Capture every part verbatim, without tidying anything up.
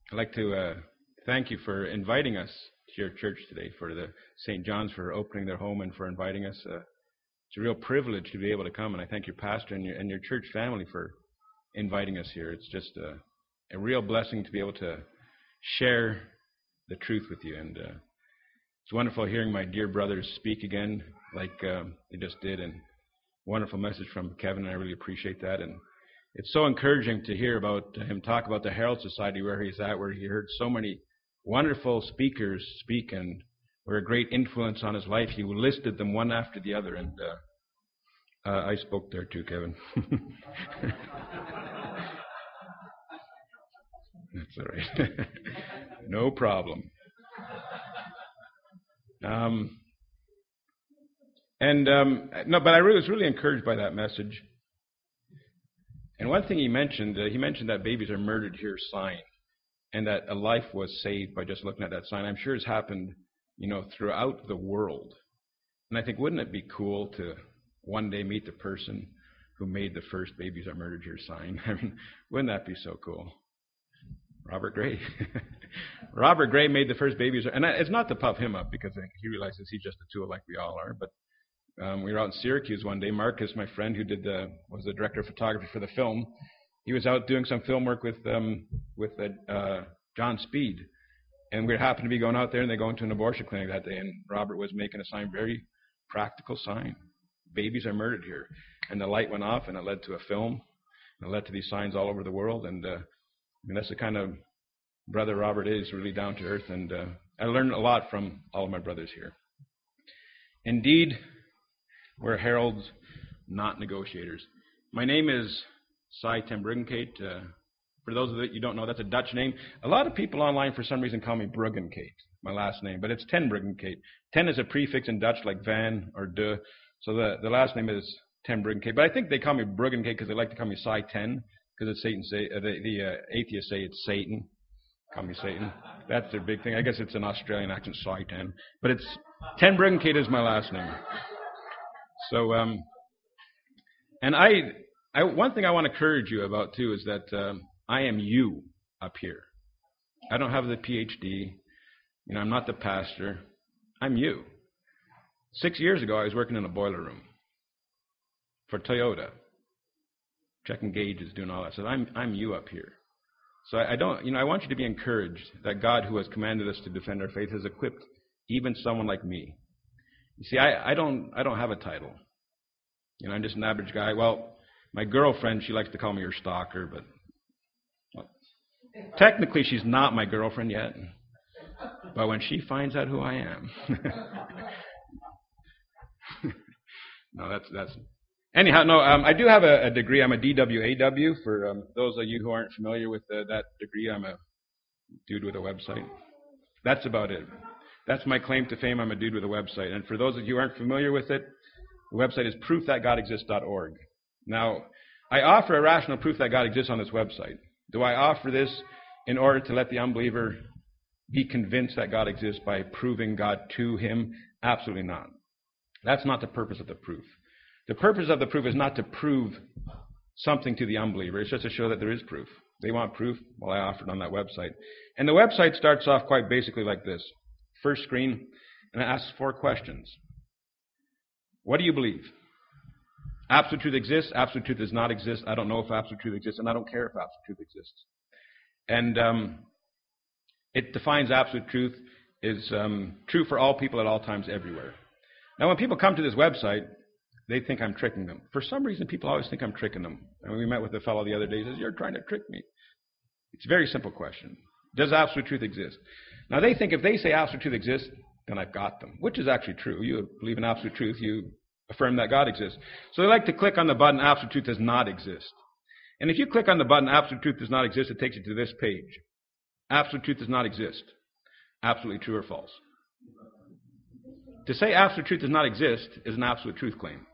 I'd like to uh, thank you for inviting us to your church today, for the Saint John's for opening their home and for inviting us. Uh, it's a real privilege to be able to come, and I thank your pastor and your, and your church family for inviting us here. It's just a, a real blessing to be able to share the truth with you, and uh, it's wonderful hearing my dear brothers speak again like um, they just did, and wonderful message from Kevin, and I really appreciate that. And it's so encouraging to hear about him talk about the Herald Society where he's at, where he heard so many wonderful speakers speak and were a great influence on his life. He listed them one after the other, and uh, uh, I spoke there too, Kevin. That's all right. No problem. Um, and um, no, but I really, was really encouraged by that message. And one thing he mentioned, uh, he mentioned that babies are murdered here sign, and that a life was saved by just looking at that sign. I'm sure it's happened, you know, throughout the world. And I think, wouldn't it be cool to one day meet the person who made the first babies are murdered here sign? I mean, wouldn't that be so cool? Robert Gray. Robert Gray made the first babies, and it's not to puff him up because he realizes he's just a tool like we all are, but um, we were out in Syracuse one day. Marcus, my friend who did the was the director of photography for the film, he was out doing some film work with um, with uh, uh, John Speed, and we happened to be going out there, and they go into an abortion clinic that day, and Robert was making a sign, very practical sign: babies are murdered here. And the light went off, and it led to a film, and it led to these signs all over the world. And uh, I mean, that's the kind of brother Robert is, really down to earth, and uh, I learned a lot from all of my brothers here. Indeed, we're heralds, not negotiators. My name is Cy ten Bruggencate. Uh, for those of you that don't know, that's a Dutch name. A lot of people online, for some reason, call me Bruggencate, my last name, but it's ten Bruggencate. ten is a prefix in Dutch, like van or de, so the, the last name is ten Bruggencate. But I think they call me Bruggencate because they like to call me Cy ten, because it's Satan. Say, uh, the the uh, atheists say it's Satan. Call me Satan. That's their big thing. I guess it's an Australian accent, Cy ten. But it's ten Bruggencate is my last name. So, um, and I, I, one thing I want to encourage you about too is that um, I am you up here. I don't have the P H D. You know, I'm not the pastor. I'm you. Six years ago, I was working in a boiler room for Toyota, checking gauges, doing all that. So I'm, I'm you up here. So I, I don't, you know, I want you to be encouraged that God, who has commanded us to defend our faith, has equipped even someone like me. You see, I, I don't I don't have a title. You know, I'm just an average guy. Well, my girlfriend, she likes to call me her stalker, but well, technically she's not my girlfriend yet. But when she finds out who I am, no, that's that's. Anyhow, no, um, I do have a, a degree. I'm a D W A W. For um, those of you who aren't familiar with uh, that degree, I'm a dude with a website. That's about it. That's my claim to fame. I'm a dude with a website. And for those of you who aren't familiar with it, the website is proof that god exists dot org. Now, I offer a rational proof that God exists on this website. Do I offer this in order to let the unbeliever be convinced that God exists by proving God to him? Absolutely not. That's not the purpose of the proof. The purpose of the proof is not to prove something to the unbeliever. It's just to show that there is proof. They want proof? Well, I offer it on that website. And the website starts off quite basically like this. First screen, and it asks four questions. What do you believe? Absolute truth exists. Absolute truth does not exist. I don't know if absolute truth exists, and I don't care if absolute truth exists. And um, it defines absolute truth is um, true for all people at all times everywhere. Now, when people come to this website, they think I'm tricking them. For some reason, people always think I'm tricking them. And we met with a fellow the other day. He says, "You're trying to trick me." It's a very simple question. Does absolute truth exist? Now, they think if they say absolute truth exists, then I've got them, which is actually true. You believe in absolute truth. You affirm that God exists. So they like to click on the button, absolute truth does not exist. And if you click on the button, absolute truth does not exist, it takes you to this page. Absolute truth does not exist. Absolutely true or false? To say absolute truth does not exist is an absolute truth claim.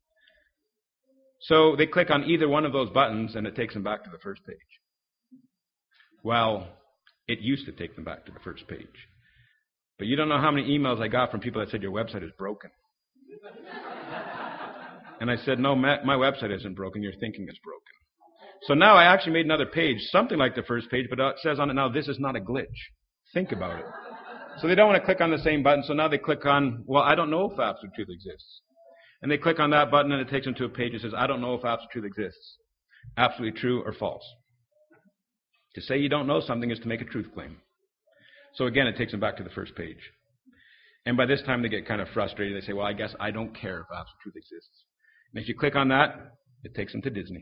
So they click on either one of those buttons, and it takes them back to the first page. Well, it used to take them back to the first page. But you don't know how many emails I got from people that said, "Your website is broken." And I said, "No, my, my website isn't broken. Your thinking is broken." So now I actually made another page, something like the first page, but it says on it now, this is not a glitch. Think about it. So they don't want to click on the same button, so now they click on, well, I don't know if absolute truth exists. And they click on that button and it takes them to a page that says, I don't know if absolute truth exists. Absolutely true or false. To say you don't know something is to make a truth claim. So again, it takes them back to the first page. And by this time they get kind of frustrated. They say, well, I guess I don't care if absolute truth exists. And if you click on that, it takes them to Disney.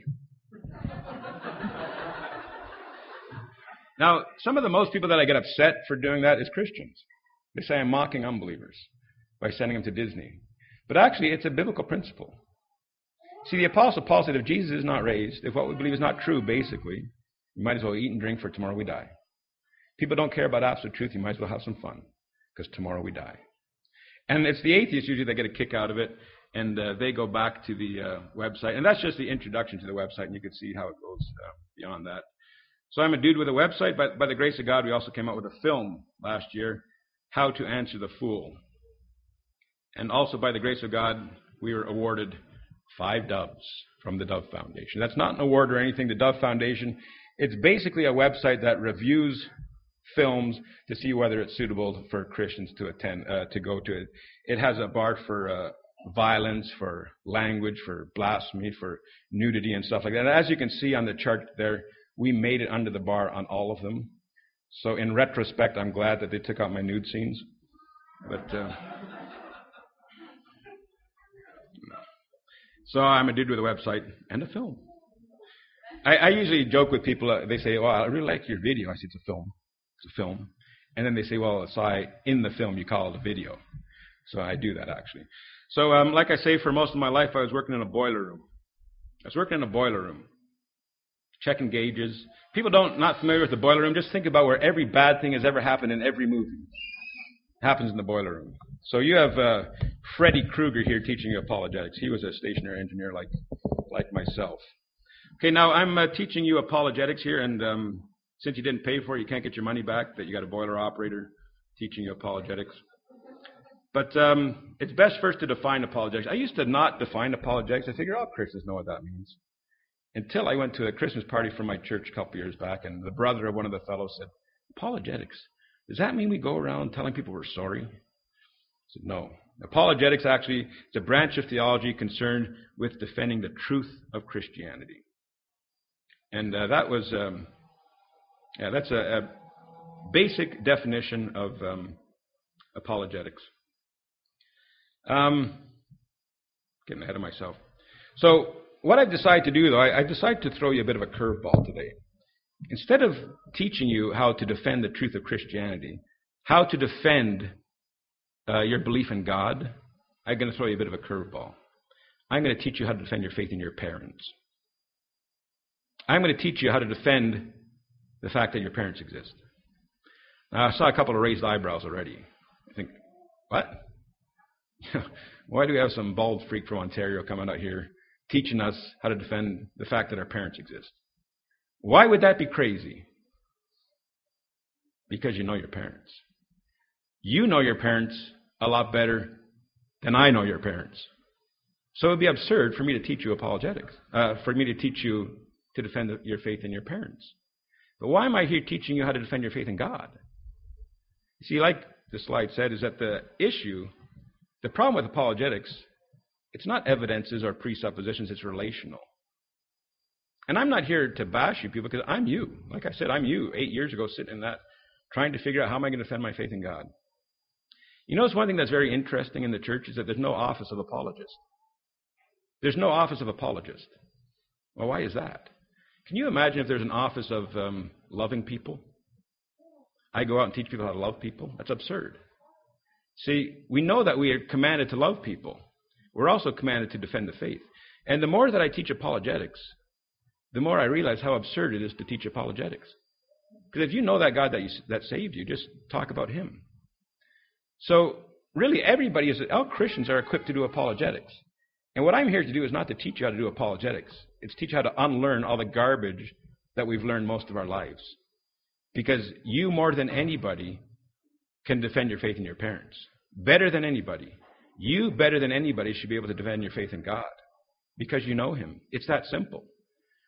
Now, some of the most people that I get upset for doing that is Christians. They say I'm mocking unbelievers by sending them to Disney. But actually, it's a biblical principle. See, the Apostle Paul said if Jesus is not raised, if what we believe is not true, basically, you might as well eat and drink, for tomorrow we die. People don't care about absolute truth. You might as well have some fun, because tomorrow we die. And it's the atheists usually that get a kick out of it, and uh, they go back to the uh, website. And that's just the introduction to the website, and you can see how it goes uh, beyond that. So I'm a dude with a website. But by the grace of God, we also came out with a film last year, How to Answer the Fool. And also by the grace of God, we were awarded five doves from the Dove Foundation. That's not an award or anything. The Dove Foundation, it's basically a website that reviews films to see whether it's suitable for Christians to attend, uh, to go to it. It has a bar for uh, violence, for language, for blasphemy, for nudity and stuff like that. And as you can see on the chart there, we made it under the bar on all of them. So in retrospect, I'm glad that they took out my nude scenes. But uh, so I'm a dude with a website and a film. I, I usually joke with people. Uh, they say, "Well, I really like your video." I say, "It's a film. It's a film." And then they say, "Well, so I in the film you call it a video." So I do that actually. So um, like I say, for most of my life, I was working in a boiler room. I was working in a boiler room, checking gauges. People don't not familiar with the boiler room. Just think about where every bad thing has ever happened in every movie. It happens in the boiler room. So you have uh, Freddy Krueger here teaching you apologetics. He was a stationary engineer like like myself. Okay, now I'm uh, teaching you apologetics here, and um, since you didn't pay for it, you can't get your money back. That you got a boiler operator teaching you apologetics. But um, it's best first to define apologetics. I used to not define apologetics. I figured all Christians know what that means. Until I went to a Christmas party for my church a couple years back, and the brother of one of the fellows said, "Apologetics, does that mean we go around telling people we're sorry?" I said, "No. Apologetics actually is a branch of theology concerned with defending the truth of Christianity." And uh, that was, um, yeah, that's a, a basic definition of um, apologetics. Um, getting ahead of myself. So what I've decided to do, though, I, I've decided to throw you a bit of a curveball today. Instead of teaching you how to defend the truth of Christianity, how to defend uh, your belief in God, I'm going to throw you a bit of a curveball. I'm going to teach you how to defend your faith in your parents. I'm going to teach you how to defend the fact that your parents exist. Now, I saw a couple of raised eyebrows already. I think, what? Why do we have some bald freak from Ontario coming out here teaching us how to defend the fact that our parents exist? Why would that be crazy? Because you know your parents. You know your parents a lot better than I know your parents. So it would be absurd for me to teach you apologetics, uh, for me to teach you to defend your faith in your parents. But why am I here teaching you how to defend your faith in God? You see, like the slide said, is that the issue, the problem with apologetics, it's not evidences or presuppositions, it's relational. And I'm not here to bash you people, because I'm you. Like I said, I'm you eight years ago sitting in that, trying to figure out how am I going to defend my faith in God. You notice one thing that's very interesting in the church is that there's no office of apologist. There's no office of apologist. Well, why is that? Can you imagine if there's an office of um, loving people? I go out and teach people how to love people? That's absurd. See, we know that we are commanded to love people. We're also commanded to defend the faith. And the more that I teach apologetics, the more I realize how absurd it is to teach apologetics. Because if you know that God that, you, that saved you, just talk about Him. So really everybody is, all Christians are equipped to do apologetics. And what I'm here to do is not to teach you how to do apologetics. It's teach you how to unlearn all the garbage that we've learned most of our lives. Because you more than anybody can defend your faith in your parents. Better than anybody. You better than anybody should be able to defend your faith in God. Because you know Him. It's that simple.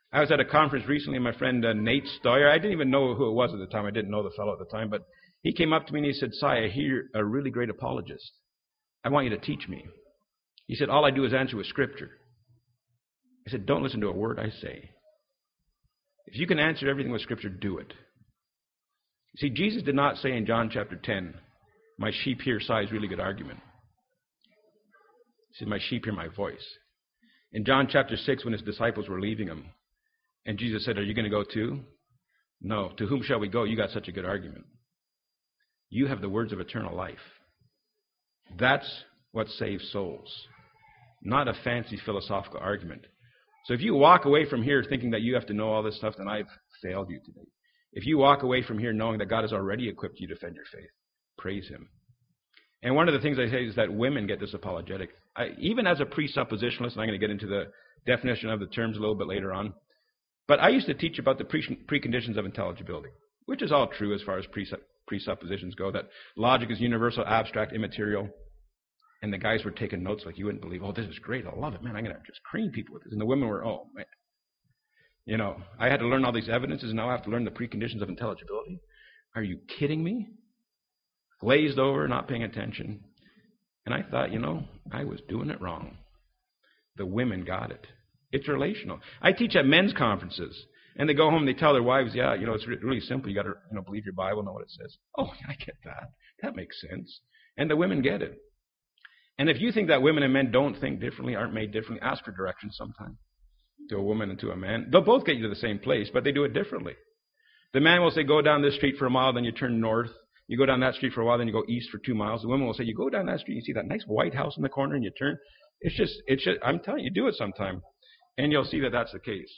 I was at a conference recently, and my friend uh, Nate Stoyer, I didn't even know who it was at the time. I didn't know the fellow at the time, but he came up to me and he said, Si, I hear you're a really great apologist. I want you to teach me. He said, all I do is answer with Scripture. I said, don't listen to a word I say. If you can answer everything with Scripture, do it. See, Jesus did not say in John chapter ten, my sheep hear Si's really good argument. He said, my sheep hear my voice. In John chapter six, when his disciples were leaving him, and Jesus said, are you going to go too? No. To whom shall we go? You got such a good argument. You have the words of eternal life. That's what saves souls, not a fancy philosophical argument. So if you walk away from here thinking that you have to know all this stuff, then I've failed you today. If you walk away from here knowing that God has already equipped you to defend your faith, praise Him. And one of the things I say is that women get this apologetic. I, even as a presuppositionalist, and I'm going to get into the definition of the terms a little bit later on, but I used to teach about the pre- preconditions of intelligibility, which is all true as far as presupp- presuppositions go, that logic is universal, abstract, immaterial. And the guys were taking notes like you wouldn't believe. Oh, this is great. I love it, man. I'm going to just cream people with this. And the women were, oh, man. You know, I had to learn all these evidences, and now I have to learn the preconditions of intelligibility. Are you kidding me? Glazed over, not paying attention. And I thought, you know, I was doing it wrong. The women got it. It's relational. I teach at men's conferences, and they go home and they tell their wives, yeah, you know, it's really simple. You got to, you know, believe your Bible, know what it says. Oh, I get that. That makes sense. And the women get it. And if you think that women and men don't think differently, aren't made differently, ask for directions sometime to a woman and to a man. They'll both get you to the same place, but they do it differently. The man will say, go down this street for a mile, then you turn north. You go down that street for a while, then you go east for two miles. The woman will say, you go down that street, you see that nice white house in the corner, and you turn. It's just, it's just, I'm telling you, do it sometime, and you'll see that that's the case.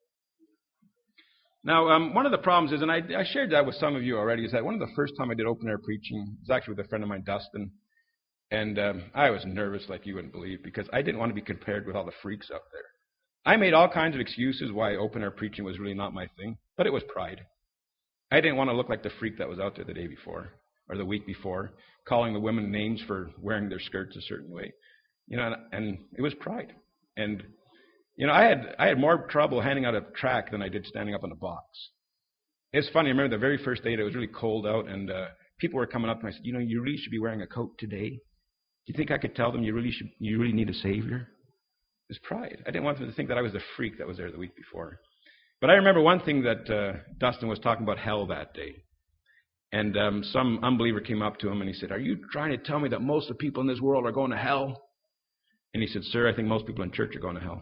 Now, um, one of the problems is, and I, I shared that with some of you already, is that one of the first time I did open air preaching was actually with a friend of mine, Dustin. And um, I was nervous like you wouldn't believe because I didn't want to be compared with all the freaks out there. I made all kinds of excuses why open-air preaching was really not my thing, but it was pride. I didn't want to look like the freak that was out there the day before or the week before, calling the women names for wearing their skirts a certain way. You know, and, and it was pride. And, you know, I had I had more trouble handing out a tract than I did standing up in a box. It's funny, I remember the very first day that it was really cold out, and uh, people were coming up and I said, you know, you really should be wearing a coat today. Do you think I could tell them you really should, you really need a Savior? It was pride. I didn't want them to think that I was the freak that was there the week before. But I remember one thing that uh, Dustin was talking about hell that day. And um, some unbeliever came up to him and he said, are you trying to tell me that most of the people in this world are going to hell? And he said, sir, I think most people in church are going to hell.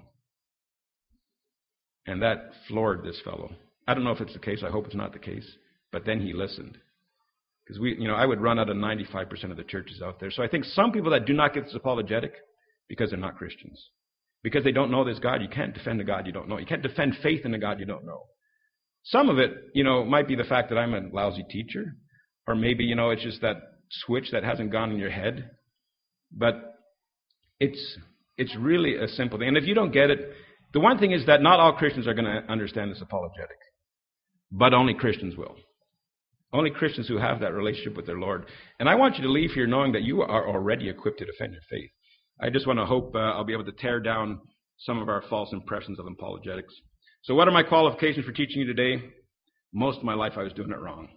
And that floored this fellow. I don't know if it's the case. I hope it's not the case. But then he listened. Because we, you know, I would run out of ninety-five percent of the churches out there. So I think some people that do not get this apologetic because they're not Christians. Because they don't know this God. You can't defend a God you don't know. You can't defend faith in a God you don't know. Some of it, you know, might be the fact that I'm a lousy teacher. Or maybe, you know, it's just that switch that hasn't gone in your head. But it's it's really a simple thing. And if you don't get it, the one thing is that not all Christians are going to understand this apologetic. But only Christians will. Only Christians who have that relationship with their Lord. And I want you to leave here knowing that you are already equipped to defend your faith. I just want to hope uh, I'll be able to tear down some of our false impressions of apologetics. So what are my qualifications for teaching you today? Most of my life I was doing it wrong.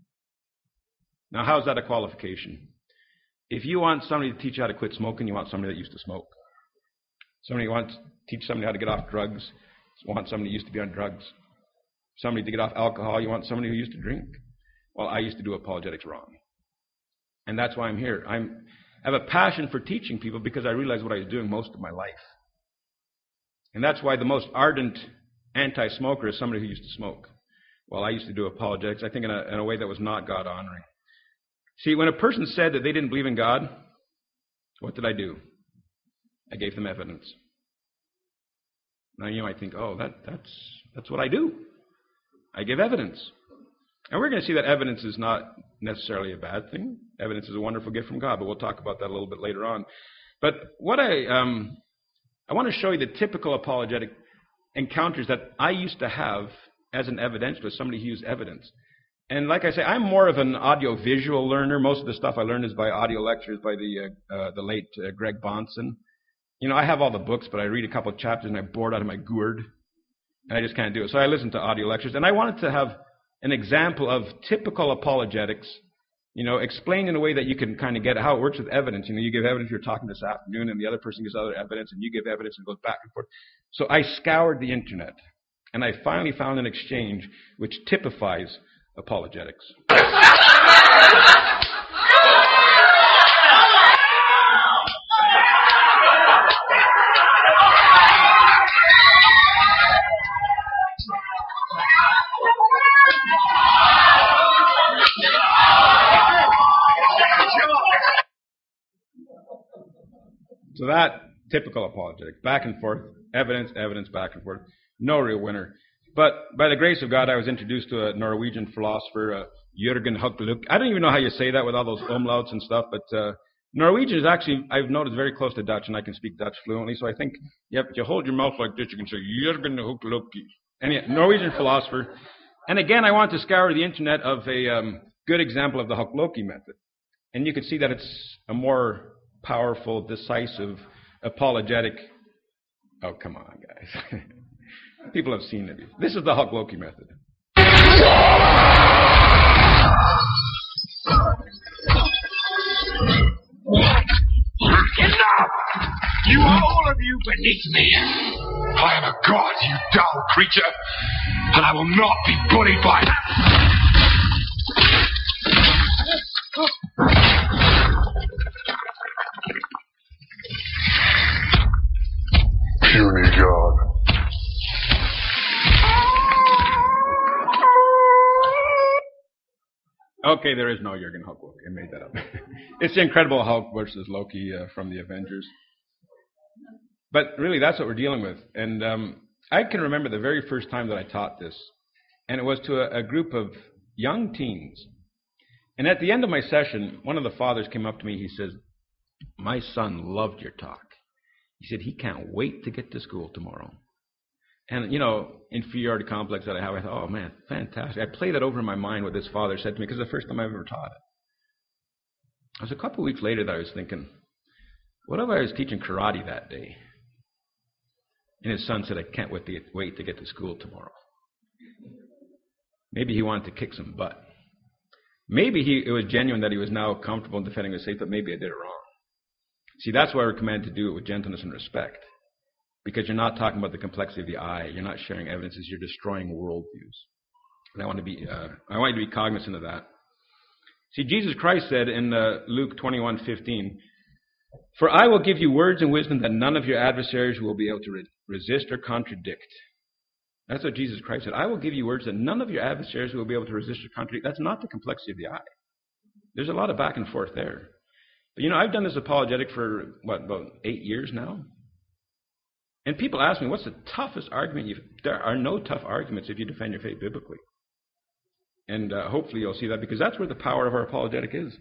Now, how is that a qualification? If you want somebody to teach you how to quit smoking, you want somebody that used to smoke. Somebody wants to teach somebody how to get off drugs, you want somebody who used to be on drugs. Somebody to get off alcohol, you want somebody who used to drink. Well, I used to do apologetics wrong. And that's why I'm here. I'm, I have a passion for teaching people because I realized what I was doing most of my life. And that's why the most ardent anti-smoker is somebody who used to smoke. Well, I used to do apologetics, I think in a, in a way that was not God-honoring. See, when a person said that they didn't believe in God, what did I do? I gave them evidence. Now you might think, oh, that, that's, that's what I do. I give evidence. And we're going to see that evidence is not necessarily a bad thing. Evidence is a wonderful gift from God, but we'll talk about that a little bit later on. But what I um, I want to show you the typical apologetic encounters that I used to have as an evidentialist, somebody who used evidence. And like I say, I'm more of an audio-visual learner. Most of the stuff I learned is by audio lectures by the uh, uh, the late uh, Greg Bonson. You know, I have all the books, but I read a couple of chapters and I bored out of my gourd. And I just can't do it. So I listened to audio lectures, and I wanted to have an example of typical apologetics, you know, explained in a way that you can kind of get how it works with evidence. You know, you give evidence, you're talking this afternoon, and the other person gives other evidence, and you give evidence, and it goes back and forth. So I scoured the internet, and I finally found an exchange which typifies apologetics. So that, typical apologetics, back and forth, evidence, evidence, back and forth, no real winner. But by the grace of God, I was introduced to a Norwegian philosopher, uh, Jürgen Hakluyt. I don't even know how you say that with all those umlauts and stuff, but uh, Norwegian is actually, I've noticed, very close to Dutch, and I can speak Dutch fluently, so I think you have to hold your mouth like this, you can say, Jürgen Hakluyt. Any Norwegian philosopher. And again, I want to scour the internet of a um, good example of the Hakluyt method. And you can see that it's a more powerful, decisive, apologetic. Oh, come on, guys. People have seen it. This is the Hakluyt method. Enough! You are all of you beneath me. I am a god, you dull creature, and I will not be bullied by that. Puny God. Okay, there is no Jürgen Hakluyt. I made that up. It's the Incredible Hulk versus Loki uh, from the Avengers. But really, that's what we're dealing with. And um, I can remember the very first time that I taught this, and it was to a, a group of young teens. And at the end of my session, one of the fathers came up to me. He says, "My son loved your talk." He said, "He can't wait to get to school tomorrow." And, you know, inferiority complex that I have, I thought, oh, man, fantastic. I played that over in my mind what this father said to me, because it's the first time I've ever taught it. It was a couple of weeks later that I was thinking, what if I was teaching karate that day? And his son said, "I can't wait to get, wait to get to school tomorrow." Maybe he wanted to kick some butt. Maybe he, it was genuine that he was now comfortable in defending his faith, but maybe I did it wrong. See, that's why we're commanded to do it with gentleness and respect. Because you're not talking about the complexity of the eye. You're not sharing evidences. You're destroying worldviews. And I want to be, uh, I want you to be cognizant of that. See, Jesus Christ said in uh, Luke twenty-one fifteen, "For I will give you words and wisdom that none of your adversaries will be able to re- resist or contradict." That's what Jesus Christ said. I will give you words that none of your adversaries will be able to resist or contradict. That's not the complexity of the eye. There's a lot of back and forth there. But, you know, I've done this apologetic for, what, about eight years now? And people ask me, what's the toughest argument? You've, there are no tough arguments if you defend your faith biblically. And uh, hopefully you'll see that, because that's where the power of our apologetic is.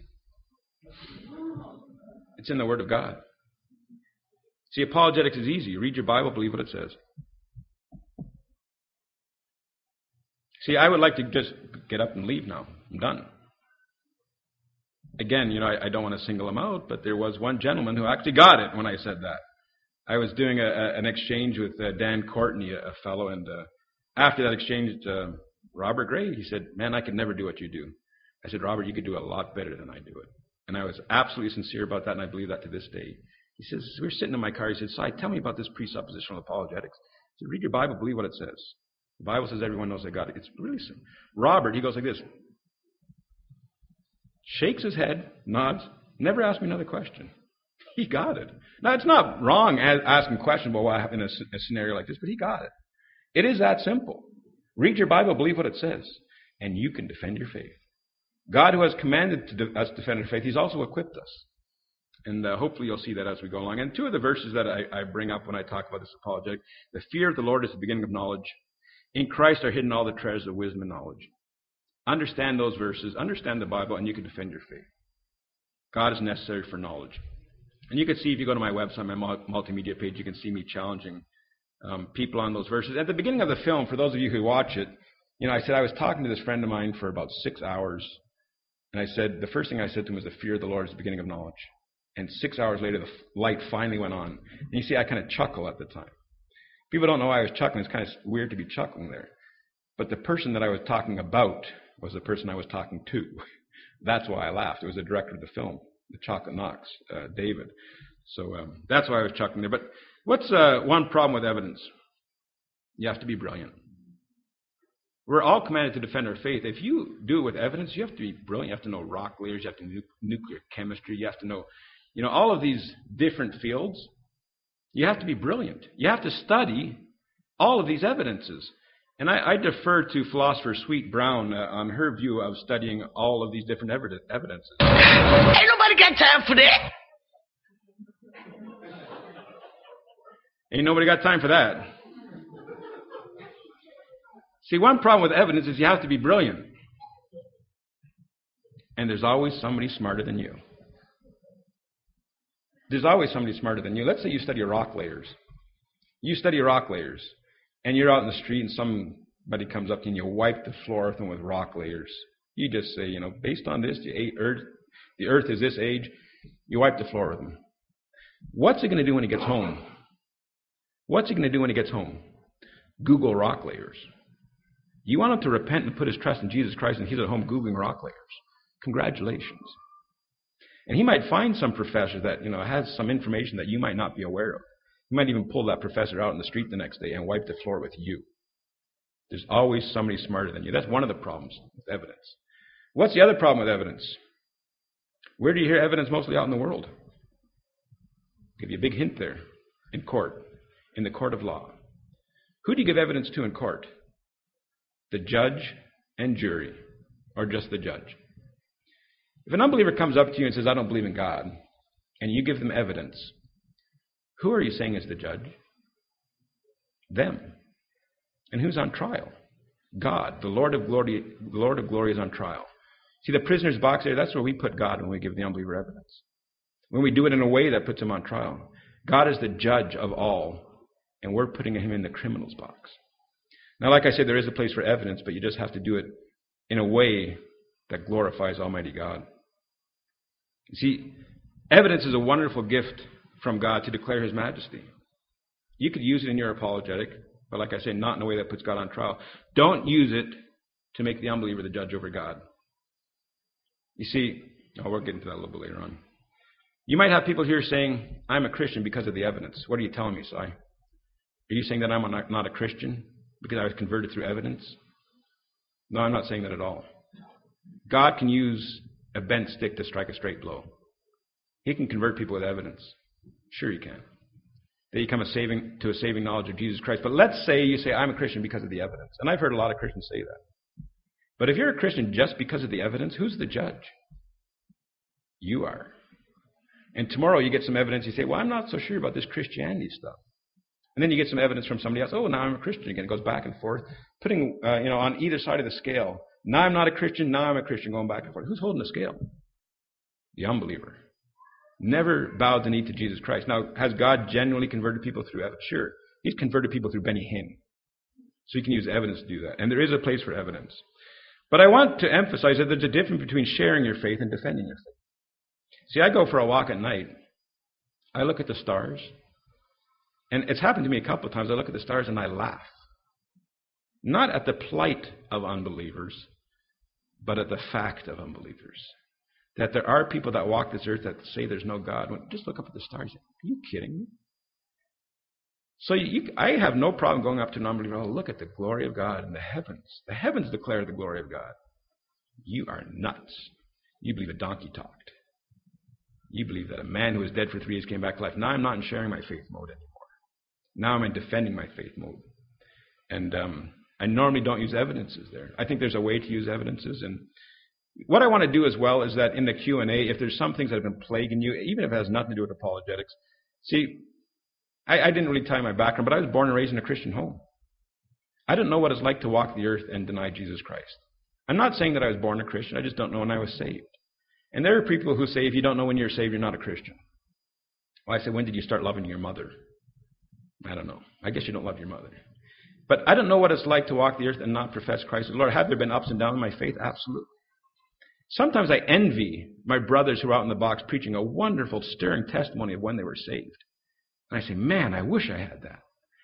It's in the Word of God. See, apologetics is easy. You read your Bible, believe what it says. See, I would like to just get up and leave now. I'm done. Again, you know, I, I don't want to single him out, but there was one gentleman who actually got it when I said that. I was doing a, a, an exchange with uh, Dan Courtney, a, a fellow, and uh, after that exchange, uh, Robert Gray, he said, "Man, I could never do what you do." I said, "Robert, you could do it a lot better than I do it." And I was absolutely sincere about that, and I believe that to this day. He says, we were sitting in my car, he said, "Si, tell me about this presuppositional apologetics." I said, "Read your Bible, believe what it says. The Bible says everyone knows that God." It's really simple. Robert, he goes like this. Shakes his head, nods, never asked me another question. He got it. Now, it's not wrong asking questions about what happened in a, a scenario like this, but he got it. It is that simple. Read your Bible, believe what it says, and you can defend your faith. God, who has commanded to de- us to defend our faith, He's also equipped us. And uh, hopefully you'll see that as we go along. And two of the verses that I, I bring up when I talk about this apologetic, the fear of the Lord is the beginning of knowledge. In Christ are hidden all the treasures of wisdom and knowledge. Understand those verses, understand the Bible, and you can defend your faith. God is necessary for knowledge. And you can see, if you go to my website, my multimedia page, you can see me challenging um, people on those verses. At the beginning of the film, for those of you who watch it, you know, I said I was talking to this friend of mine for about six hours. And I said, the first thing I said to him was, the fear of the Lord is the beginning of knowledge. And six hours later, the light finally went on. And you see, I kind of chuckle at the time. People don't know why I was chuckling. It's kind of weird to be chuckling there. But the person that I was talking about was the person I was talking to. That's why I laughed. It was the director of the film, The Chocolate Knox, uh, David. So um, that's why I was chuckling there. But what's uh, one problem with evidence? You have to be brilliant. We're all commanded to defend our faith. If you do it with evidence, you have to be brilliant. You have to know rock layers. You have to know nuclear chemistry. You have to know, you know, all of these different fields. You have to be brilliant. You have to study all of these evidences. And I, I defer to philosopher Sweet Brown uh, on her view of studying all of these different evid- evidences. Ain't nobody got time for that. Ain't nobody got time for that. See, one problem with evidence is you have to be brilliant. And there's always somebody smarter than you. There's always somebody smarter than you. Let's say you study rock layers. You study rock layers, and you're out in the street and somebody comes up to you and you wipe the floor with them with rock layers. You just say, you know, based on this, the earth, the earth is this age. You wipe the floor with them. What's he going to do when he gets home? What's he going to do when he gets home? Google rock layers. You want him to repent and put his trust in Jesus Christ, and he's at home Googling rock layers. Congratulations. And he might find some professor that, you know, has some information that you might not be aware of. You might even pull that professor out in the street the next day and wipe the floor with you. There's always somebody smarter than you. That's one of the problems with evidence. What's the other problem with evidence? Where do you hear evidence mostly out in the world? I'll give you a big hint there. In court. In the court of law. Who do you give evidence to in court? The judge and jury, or just the judge? If an unbeliever comes up to you and says, I don't believe in God, and you give them evidence, who are you saying is the judge? Them. And who's on trial? God, the Lord of glory, the Lord of glory is on trial. See, the prisoner's box there, that's where we put God when we give the unbeliever evidence. When we do it in a way that puts him on trial. God is the judge of all, and we're putting him in the criminal's box. Now, like I said, there is a place for evidence, but you just have to do it in a way that glorifies Almighty God. You see, evidence is a wonderful gift from God to declare his majesty. You could use it in your apologetic, but like I say, not in a way that puts God on trial. Don't use it to make the unbeliever the judge over God. You see, oh, we'll get into that a little bit later on. You might have people here saying, I'm a Christian because of the evidence. What are you telling me, Si? Are you saying that I'm not a Christian because I was converted through evidence? No, I'm not saying that at all. God can use a bent stick to strike a straight blow. He can convert people with evidence. Sure he can. They come a saving, to a saving knowledge of Jesus Christ. But let's say you say, I'm a Christian because of the evidence. And I've heard a lot of Christians say that. But if you're a Christian just because of the evidence, who's the judge? You are. And tomorrow you get some evidence, you say, well, I'm not so sure about this Christianity stuff. And then you get some evidence from somebody else. Oh, now I'm a Christian again. It goes back and forth, putting, uh, you know, on either side of the scale. Now I'm not a Christian. Now I'm a Christian, going back and forth. Who's holding the scale? The unbeliever. Never bowed the knee to Jesus Christ. Now, has God genuinely converted people through evidence? Sure. He's converted people through Benny Hinn. So you can use evidence to do that. And there is a place for evidence. But I want to emphasize that there's a difference between sharing your faith and defending your faith. See, I go for a walk at night. I look at the stars. And it's happened to me a couple of times. I look at the stars and I laugh. Not at the plight of unbelievers, but at the fact of unbelievers. That there are people that walk this earth that say there's no God. Just look up at the stars. Are you kidding me? So you, I have no problem going up to an unbeliever. Oh, look at the glory of God in the heavens. The heavens declare the glory of God. You are nuts. You believe a donkey talked. You believe that a man who was dead for three days came back to life. Now I'm not in sharing my faith mode anymore. Now I'm in defending my faith mode. And um, I normally don't use evidences there. I think there's a way to use evidences. And what I want to do as well is that in the Q and A, if there's some things that have been plaguing you, even if it has nothing to do with apologetics, see, I, I didn't really tell you my background, but I was born and raised in a Christian home. I didn't know what it's like to walk the earth and deny Jesus Christ. I'm not saying that I was born a Christian. I just don't know when I was saved. And there are people who say, if you don't know when you're saved, you're not a Christian. Well, I say, when did you start loving your mother? I don't know. I guess you don't love your mother. But I don't know what it's like to walk the earth and not profess Christ. Lord, have there been ups and downs in my faith? Absolutely. Sometimes I envy my brothers who are out in the box preaching a wonderful, stirring testimony of when they were saved. And I say, man, I wish I had that.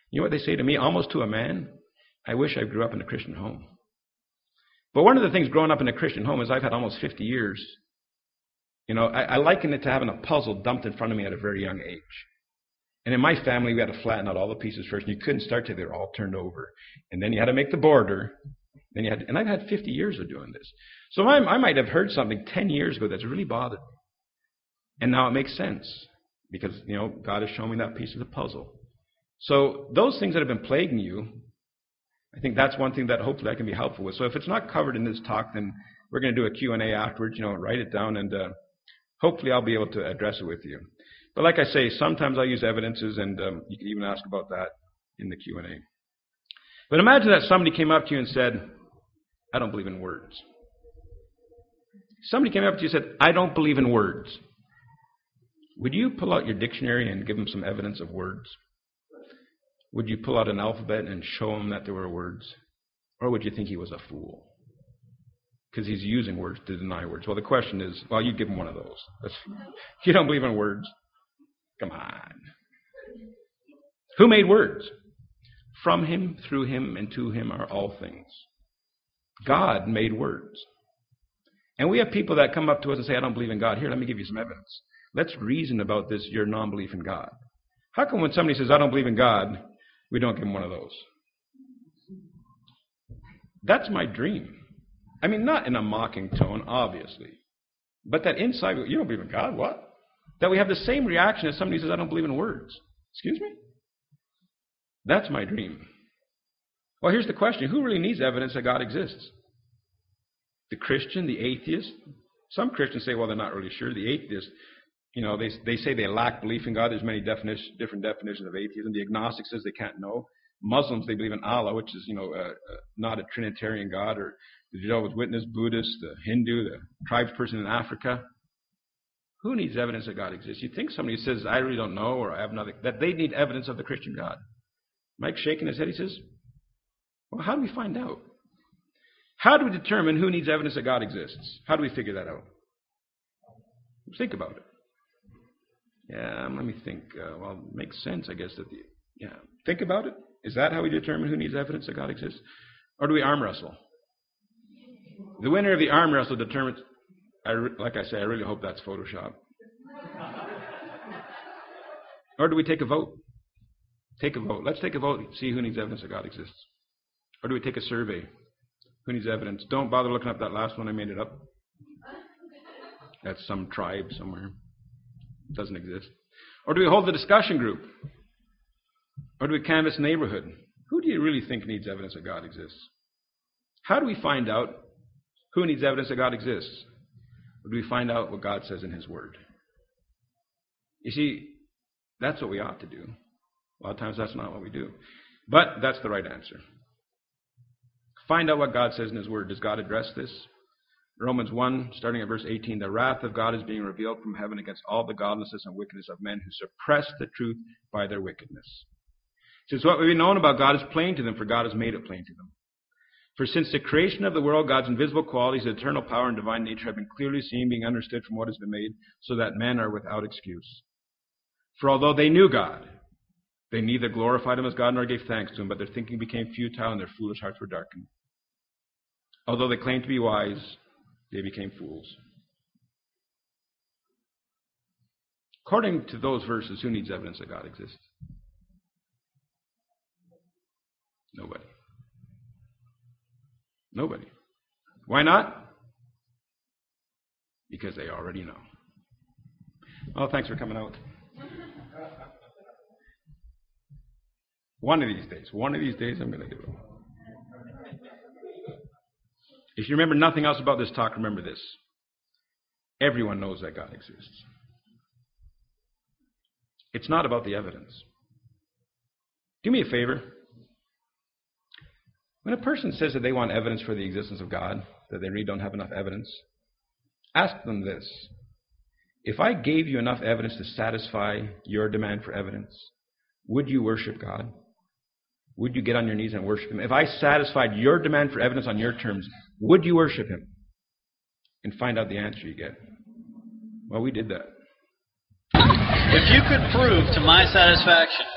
You know what they say to me, almost to a man? I wish I grew up in a Christian home. But one of the things growing up in a Christian home is I've had almost fifty years. You know, I, I liken it to having a puzzle dumped in front of me at a very young age. And in my family, we had to flatten out all the pieces first. And you couldn't start till they were all turned over. And then you had to make the border. Then you had, to, and I've had fifty years of doing this. So I, I might have heard something ten years ago that's really bothered me. And now it makes sense. Because, you know, God has shown me that piece of the puzzle. So those things that have been plaguing you, I think that's one thing that hopefully I can be helpful with. So if it's not covered in this talk, then we're going to do a Q and A afterwards. You know, write it down, and uh, hopefully I'll be able to address it with you. But like I say, sometimes I'll use evidences, and um, you can even ask about that in the Q and A. But imagine that somebody came up to you and said, I don't believe in words. Somebody came up to you and said, I don't believe in words. Would you pull out your dictionary and give them some evidence of words? Would you pull out an alphabet and show him that there were words? Or would you think he was a fool? Because he's using words to deny words. Well, the question is, well, you give him one of those. That's, you don't believe in words? Come on. Who made words? From him, through him, and to him are all things. God made words. And we have people that come up to us and say, I don't believe in God. Here, let me give you some evidence. Let's reason about this, your non-belief in God. How come when somebody says, I don't believe in God, we don't give them one of those? That's my dream. I mean, not in a mocking tone, obviously. But that inside, you don't believe in God? What? That we have the same reaction as somebody who says, I don't believe in words. Excuse me? That's my dream. Well, here's the question. Who really needs evidence that God exists? The Christian, the atheist? Some Christians say, well, they're not really sure. The atheist, you know, they, they say they lack belief in God. There's many definition, different definitions of atheism. The agnostic says they can't know. Muslims, they believe in Allah, which is, you know, uh, uh, not a Trinitarian God, or the Jehovah's Witness, Buddhist, the Hindu, the tribes person in Africa. Who needs evidence that God exists? You think somebody says, I really don't know, or I have nothing, that they need evidence of the Christian God. Mike's shaking his head. He says, well, how do we find out? How do we determine who needs evidence that God exists? How do we figure that out? Think about it. Yeah, let me think. Uh, well, it makes sense, I guess. That the, yeah, think about it. Is that how we determine who needs evidence that God exists? Or do we arm wrestle? The winner of the arm wrestle determines, I re, like I say, I really hope that's Photoshop. Or do we take a vote? Take a vote. Let's take a vote. See who needs evidence that God exists. Or do we take a survey? Who needs evidence? Don't bother looking up that last one. I made it up. That's some tribe somewhere. It doesn't exist. Or do we hold the discussion group? Or do we canvass the neighborhood? Who do you really think needs evidence that God exists? How do we find out who needs evidence that God exists? Or do we find out what God says in His Word? You see, that's what we ought to do. A lot of times that's not what we do. But that's the right answer. Find out what God says in His Word. Does God address this? Romans one, starting at verse eighteen, the wrath of God is being revealed from heaven against all the godlessness and wickedness of men who suppress the truth by their wickedness. Since what we've known about God is plain to them, for God has made it plain to them. For since the creation of the world, God's invisible qualities, eternal power, and divine nature have been clearly seen, being understood from what has been made, so that men are without excuse. For although they knew God, they neither glorified Him as God nor gave thanks to Him, but their thinking became futile and their foolish hearts were darkened. Although they claimed to be wise, they became fools. According to those verses, who needs evidence that God exists? Nobody. Nobody. Why not? Because they already know. Well, thanks for coming out. One of these days, one of these days I'm going to do it. If you remember nothing else about this talk, remember this. Everyone knows that God exists. It's not about the evidence. Do me a favor. When a person says that they want evidence for the existence of God, that they really don't have enough evidence, ask them this. If I gave you enough evidence to satisfy your demand for evidence, would you worship God? Would you get on your knees and worship Him? If I satisfied your demand for evidence on your terms, would you worship Him? And find out the answer you get. Well, we did that. If you could prove to my satisfaction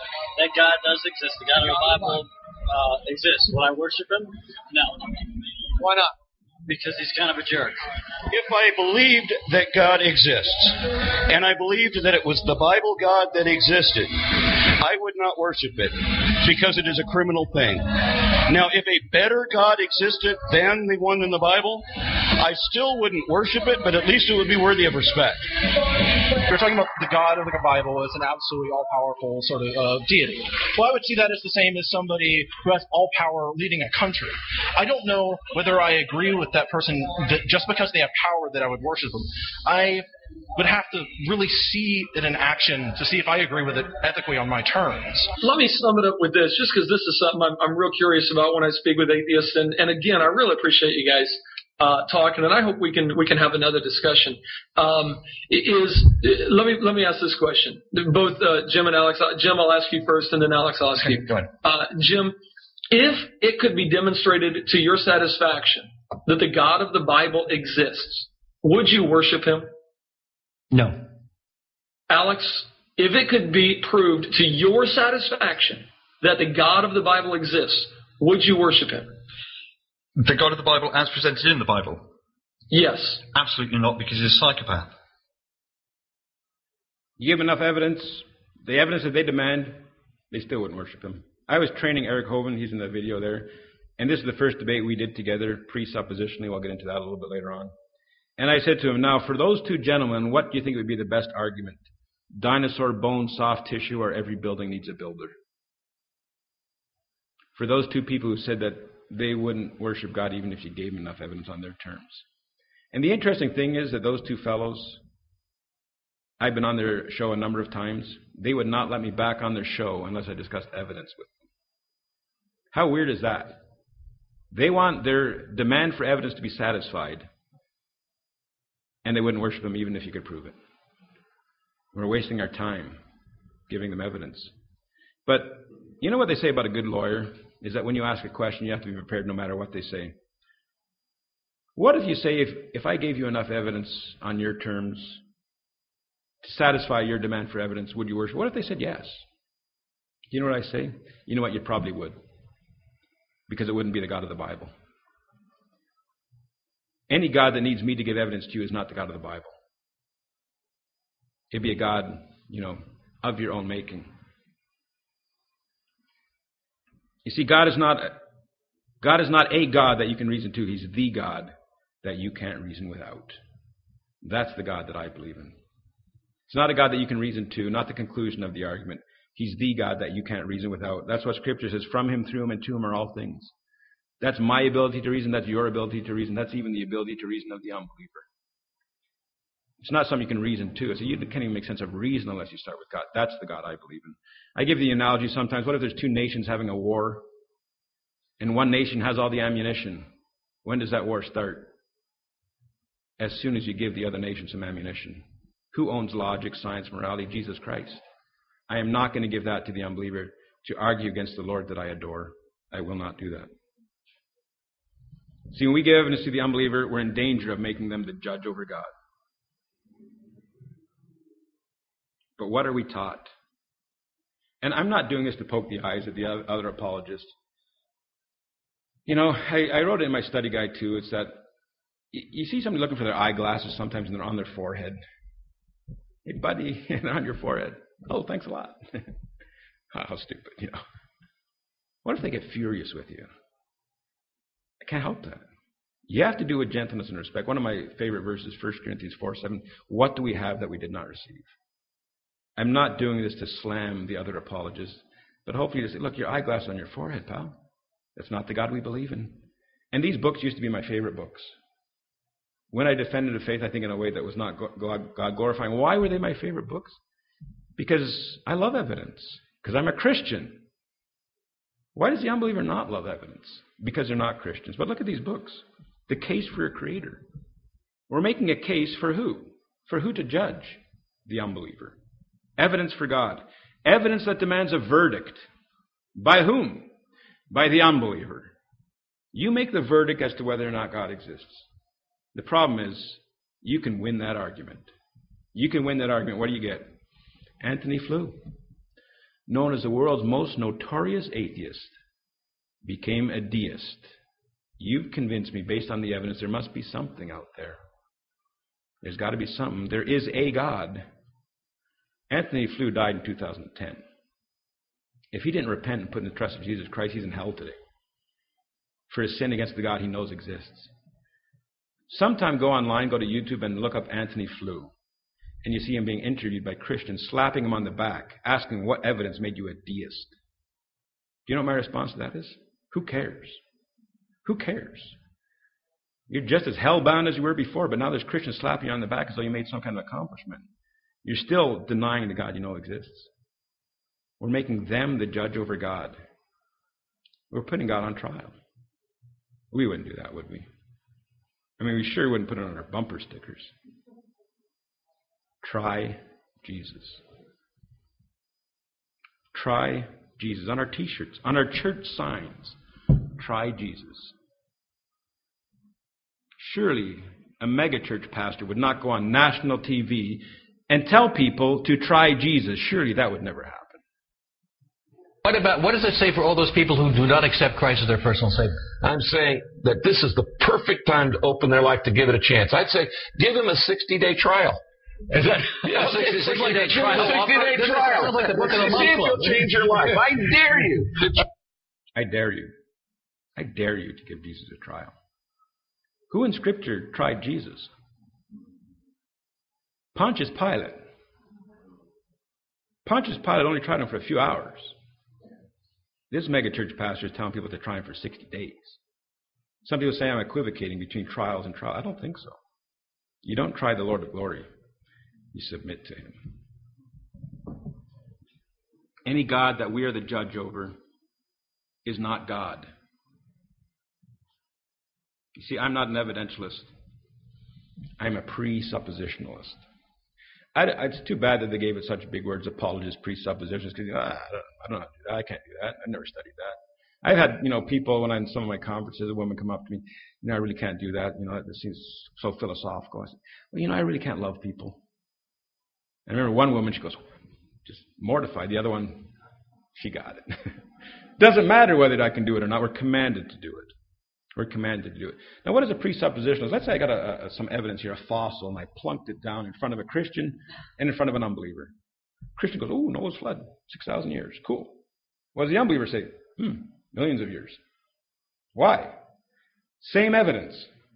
that God does exist, the God of the Bible uh, exists. Will I worship him? No. Why not? Because he's kind of a jerk. If I believed that God exists, and I believed that it was the Bible God that existed, I would not worship it, because it is a criminal thing. Now, if a better God existed than the one in the Bible, I still wouldn't worship it, but at least it would be worthy of respect. You're talking about the God of the Bible as an absolutely all-powerful sort of uh, deity. Well, I would see that as the same as somebody who has all power leading a country. I don't know whether I agree with that person that just because they have power that I would worship them. I would have to really see it in action to see if I agree with it ethically on my terms. Let me sum it up with this, just because this is something I'm, I'm real curious about when I speak with atheists. And, and again, I really appreciate you guys Uh, talking, and I hope we can we can have another discussion. Um, is let me let me ask this question. Both uh, Jim and Alex. Jim, I'll ask you first, and then Alex, I'll ask you. Go ahead. Uh, Jim, if it could be demonstrated to your satisfaction that the God of the Bible exists, would you worship him? No. Alex, if it could be proved to your satisfaction that the God of the Bible exists, would you worship him? The God of the Bible as presented in the Bible? Yes. Absolutely not, because he's a psychopath. You give enough evidence, the evidence that they demand, they still wouldn't worship him. I was training Eric Hovind, he's in the video there, and this is the first debate we did together, presuppositionally. We'll get into that a little bit later on. And I said to him, now, for those two gentlemen, what do you think would be the best argument? Dinosaur bone, soft tissue, or every building needs a builder? For those two people who said that they wouldn't worship God even if you gave them enough evidence on their terms. And the interesting thing is that those two fellows, I've been on their show a number of times, they would not let me back on their show unless I discussed evidence with them. How weird is that? They want their demand for evidence to be satisfied, and they wouldn't worship him even if you could prove it. We're wasting our time giving them evidence. But you know what they say about a good lawyer? Is that when you ask a question, you have to be prepared no matter what they say. What if you say, if, if I gave you enough evidence on your terms to satisfy your demand for evidence, would you worship? What if they said yes? You know what I say? You know what? You probably would. Because it wouldn't be the God of the Bible. Any God that needs me to give evidence to you is not the God of the Bible. It'd be a God, you know, of your own making. You see, God is not God is not a God that you can reason to. He's the God that you can't reason without. That's the God that I believe in. It's not a God that you can reason to, not the conclusion of the argument. He's the God that you can't reason without. That's what Scripture says. From him, through him, and to him are all things. That's my ability to reason. That's your ability to reason. That's even the ability to reason of the unbeliever. It's not something you can reason to. So you can't even make sense of reason unless you start with God. That's the God I believe in. I give the analogy sometimes. What if there's two nations having a war, and one nation has all the ammunition? When does that war start? As soon as you give the other nation some ammunition. Who owns logic, science, morality? Jesus Christ. I am not going to give that to the unbeliever to argue against the Lord that I adore. I will not do that. See, when we give evidence to the unbeliever, we're in danger of making them the judge over God. But what are we taught? And I'm not doing this to poke the eyes of the other apologists. You know, I, I wrote it in my study guide too. It's that you see somebody looking for their eyeglasses sometimes and they're on their forehead. Hey, buddy, they're on your forehead. Oh, thanks a lot. How stupid, you know. What if they get furious with you? I can't help that. You have to do with gentleness and respect. One of my favorite verses, First Corinthians four seven. What do we have that we did not receive? I'm not doing this to slam the other apologists, but hopefully to say, look, your eyeglass on your forehead, pal. That's not the God we believe in. And these books used to be my favorite books. When I defended the faith, I think in a way that was not God glorifying. Why were they my favorite books? Because I love evidence. Because I'm a Christian. Why does the unbeliever not love evidence? Because they're not Christians. But look at these books. The case for a creator. We're making a case for who? For who to judge? The unbeliever. Evidence for God. Evidence that demands a verdict. By whom? By the unbeliever. You make the verdict as to whether or not God exists. The problem is, you can win that argument. You can win that argument. What do you get? Anthony Flew. known as the world's most notorious atheist, became a deist. You've convinced me, based on the evidence, there must be something out there. There's got to be something. There is a God. Anthony Flew died in two thousand ten. If he didn't repent and put in the trust of Jesus Christ, he's in hell today for his sin against the God he knows exists. Sometime go online, go to YouTube, and look up Anthony Flew, and you see him being interviewed by Christians, slapping him on the back, asking what evidence made you a deist. Do you know what my response to that is? Who cares? Who cares? You're just as hell-bound as you were before, but now there's Christians slapping you on the back as though you made some kind of accomplishment. You're still denying the God you know exists. We're making them the judge over God. We're putting God on trial. We wouldn't do that, would we? I mean, we sure wouldn't put it on our bumper stickers. Try Jesus. Try Jesus. On our t-shirts, on our church signs. Try Jesus. Surely a megachurch pastor would not go on national T V and tell people to try Jesus. Surely that would never happen. What about, what does it say for all those people who do not accept Christ as their personal Savior? I'm saying that this is the perfect time to open their life to give it a chance. I'd say give them a sixty-day trial. Is that yeah, a sixty-day trial? sixty-day trial. Sounds like the book of the See if it'll change your life. I dare you. I dare you. I dare you to give Jesus a trial. Who in Scripture tried Jesus? Pontius Pilate. Pontius Pilate only tried him for a few hours. This megachurch pastor is telling people to try him for sixty days. Some people say I'm equivocating between trials and trials. I don't think so. You don't try the Lord of glory. You submit to him. Any God that we are the judge over is not God. You see, I'm not an evidentialist. I'm a presuppositionalist. I, it's too bad that they gave it such big words, apologists, presuppositions, because ah, I, don't, I don't know, I can't do that. I've never studied that. I've had, you know, people when I'm in some of my conferences, a woman come up to me, you know, I really can't do that. You know, this seems so philosophical. I said, well, you know, I really can't love people. I remember one woman, she goes, just mortified. The other one, she got it. Doesn't matter whether I can do it or not. We're commanded to do it. We're commanded to do it. Now, what is a presuppositionalist? Let's say I got a, a, some evidence here, a fossil, and I plunked it down in front of a Christian and in front of an unbeliever. Christian goes, oh, Noah's flood, six thousand years. Cool. What does the unbeliever say? Hmm, millions of years. Why? Same evidence.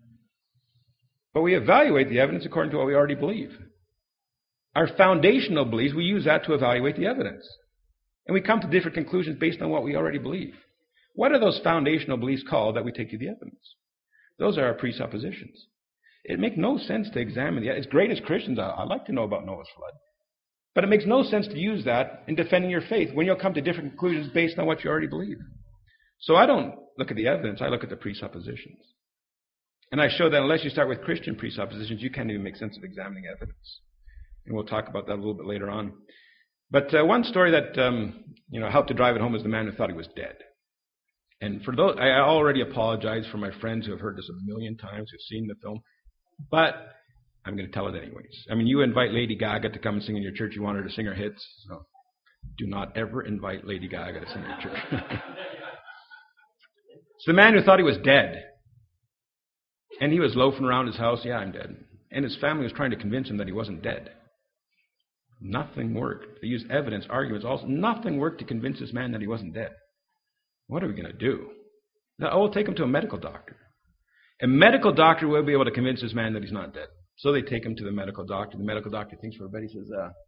But we evaluate the evidence according to what we already believe. Our foundational beliefs, we use that to evaluate the evidence. And we come to different conclusions based on what we already believe. What are those foundational beliefs called that we take to the evidence? Those are our presuppositions. It makes no sense to examine the evidence. As great as Christians are, I'd like to know about Noah's flood. But it makes no sense to use that in defending your faith when you'll come to different conclusions based on what you already believe. So I don't look at the evidence, I look at the presuppositions. And I show that unless you start with Christian presuppositions, you can't even make sense of examining evidence. And we'll talk about that a little bit later on. But uh, one story that um, you know helped to drive it home is the man who thought he was dead. And for those, I already apologize for my friends who have heard this a million times, who've seen the film, but I'm going to tell it anyways. I mean, you invite Lady Gaga to come and sing in your church, you want her to sing her hits, so do not ever invite Lady Gaga to sing in your church. It's the man who thought he was dead. And he was loafing around his house, yeah, I'm dead. And his family was trying to convince him that he wasn't dead. Nothing worked. They used evidence, arguments, also. Nothing worked to convince this man that he wasn't dead. What are we going to do? Now, oh, we'll take him to a medical doctor. A medical doctor will be able to convince this man that he's not dead. So they take him to the medical doctor. The medical doctor thinks for a bit. He says, uh,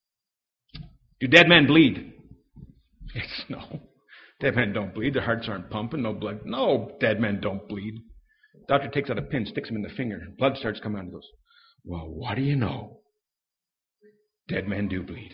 do dead men bleed? It's no. Dead men don't bleed. Their hearts aren't pumping. No blood. No, dead men don't bleed. Doctor takes out a pin, sticks him in the finger. Blood starts coming out and goes, well, what do you know? Dead men do bleed.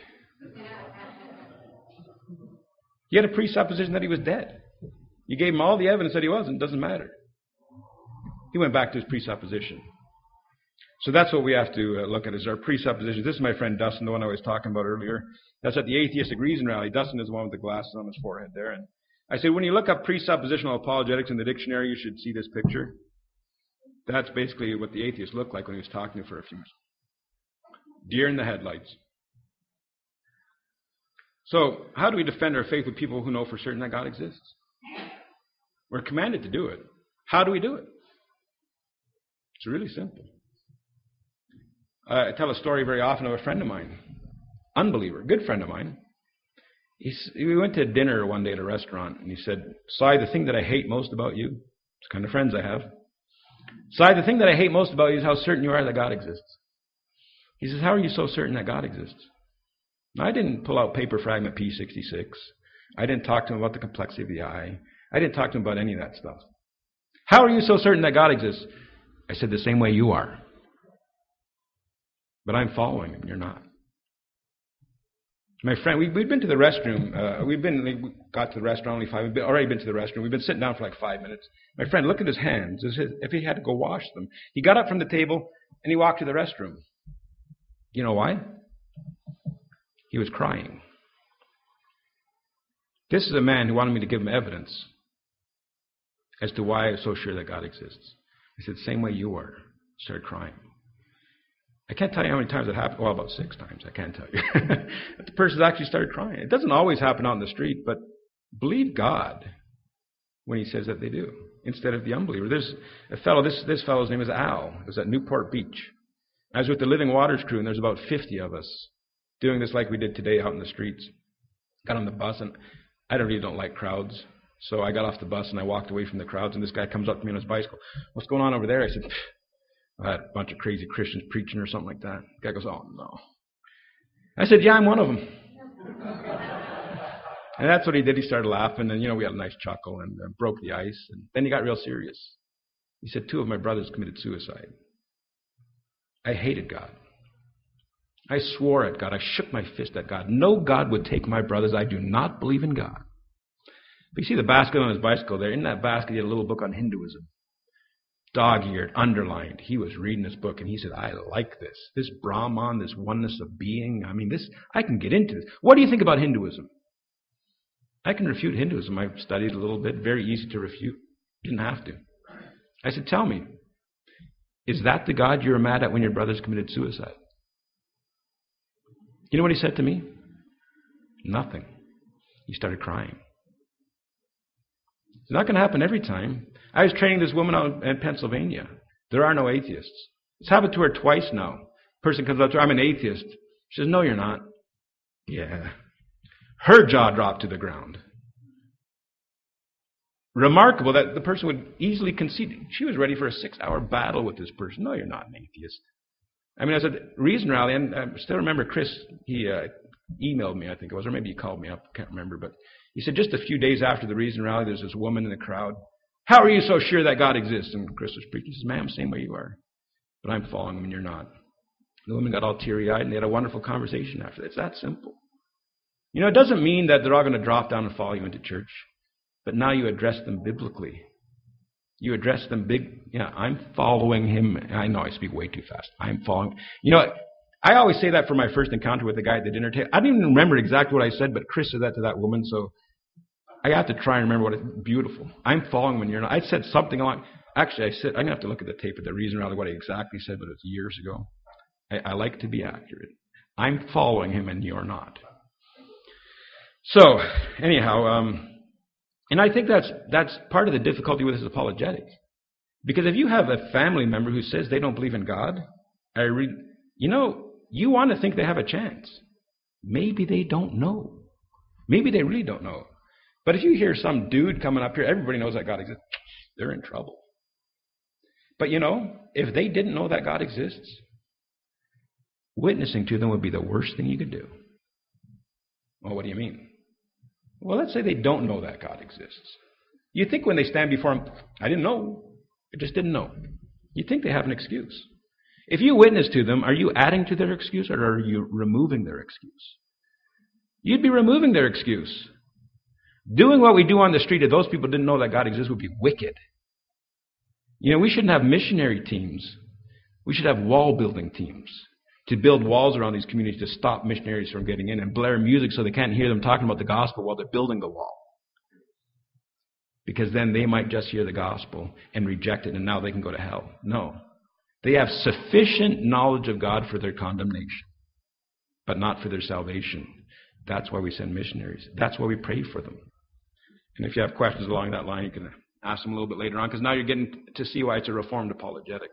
He had a presupposition that he was dead. You gave him all the evidence that he wasn't. It doesn't matter. He went back to his presupposition. So that's what we have to uh, look at is our presuppositions. This is my friend Dustin, the one I was talking about earlier. That's at the Atheistic Reason rally. Dustin is the one with the glasses on his forehead there. And I said, when you look up presuppositional apologetics in the dictionary, you should see this picture. That's basically what the atheist looked like when he was talking to for a few minutes. Deer in the headlights. So how do we defend our faith with people who know for certain that God exists? We're commanded to do it. How do we do it? It's really simple. Uh, I tell a story very often of a friend of mine, unbeliever, good friend of mine. He's, we went to dinner one day at a restaurant, and he said, "Si, the thing that I hate most about you," it's the kind of friends I have, "Si, the thing that I hate most about you is how certain you are that God exists." He says, "How are you so certain that God exists?" Now, I didn't pull out paper fragment P sixty-six. I didn't talk to him about the complexity of the eye. I didn't talk to him about any of that stuff. "How are you so certain that God exists?" I said, "The same way you are. But I'm following him, you're not." My friend, we, we'd been to the restroom. Uh, we'd been, we got to the restaurant only five. We'd been, already been to the restroom. We'd been sitting down for like five minutes. My friend, look at his hands, as his, if he had to go wash them. He got up from the table and he walked to the restroom. You know why? He was crying. This is a man who wanted me to give him evidence as to why I was so sure that God exists. I said, "Same way you are." He started crying. I can't tell you how many times it happened. Well, about six times, I can't tell you. The person actually started crying. It doesn't always happen out in the street, but believe God when he says that they do, instead of the unbeliever. There's a fellow, this, this fellow's name is Al. It was at Newport Beach. I was with the Living Waters crew, and there's about fifty of us doing this like we did today out in the streets. Got on the bus, and I really don't like crowds. So I got off the bus, and I walked away from the crowds, and this guy comes up to me on his bicycle. "What's going on over there?" I said, "I had a bunch of crazy Christians preaching or something like that." The guy goes, "Oh, no." I said, "Yeah, I'm one of them." And that's what he did. He started laughing, and, you know, we had a nice chuckle and uh, broke the ice. And then he got real serious. He said, "Two of my brothers committed suicide. I hated God. I swore at God. I shook my fist at God. No God would take my brothers. I do not believe in God." But you see the basket on his bicycle there. In that basket, he had a little book on Hinduism. Dog-eared, underlined. He was reading this book, and he said, "I like this. This Brahman, this oneness of being. I mean, this, I can get into this. What do you think about Hinduism?" I can refute Hinduism. I've studied a little bit. Very easy to refute. Didn't have to. I said, "Tell me, is that the God you were mad at when your brothers committed suicide?" You know what he said to me? Nothing. He started crying. It's not going to happen every time. I was training this woman out in Pennsylvania. There are no atheists. It's happened to her twice now. Person comes up to her, "I'm an atheist." She says, "No, you're not." Yeah. Her jaw dropped to the ground. Remarkable that the person would easily concede. She was ready for a six-hour battle with this person. "No, you're not an atheist." I mean, I said, Reason Rally, and I still remember Chris, he uh, emailed me, I think it was, or maybe he called me up, I can't remember, but he said just a few days after the Reason Rally, there's this woman in the crowd. "How are you so sure that God exists?" And Chris was preaching. He says, "Ma'am, same way you are. But I'm following him and you're not." The woman got all teary-eyed, and they had a wonderful conversation after that. It's that simple. You know, it doesn't mean that they're all going to drop down and follow you into church. But now you address them biblically. You address them big. Yeah, I'm following him. I know I speak way too fast. I'm following. You know, I always say that for my first encounter with the guy at the dinner table. I don't even remember exactly what I said, but Chris said that to that woman, so I have to try and remember what it's beautiful. I'm following when you're not. I said something along. Actually, I said, I'm going to have to look at the tape of the Reason Rally, what I exactly said, but it was years ago. I, I like to be accurate. I'm following him and you're not. So, anyhow, um, and I think that's that's part of the difficulty with this apologetics. Because if you have a family member who says they don't believe in God, I read, you know, you want to think they have a chance. Maybe they don't know. Maybe they really don't know. But if you hear some dude coming up here, everybody knows that God exists, they're in trouble. But you know, if they didn't know that God exists, witnessing to them would be the worst thing you could do. Well, what do you mean? Well, let's say they don't know that God exists. You think when they stand before him, I didn't know. I just didn't know. You think they have an excuse. If you witness to them, are you adding to their excuse or are you removing their excuse? You'd be removing their excuse. Doing what we do on the street if those people didn't know that God exists would be wicked. You know, we shouldn't have missionary teams. We should have wall-building teams to build walls around these communities to stop missionaries from getting in and blare music so they can't hear them talking about the gospel while they're building the wall. Because then they might just hear the gospel and reject it and now they can go to hell. No. They have sufficient knowledge of God for their condemnation, but not for their salvation. That's why we send missionaries. That's why we pray for them. And if you have questions along that line, you can ask them a little bit later on, because now you're getting to see why it's a Reformed apologetic.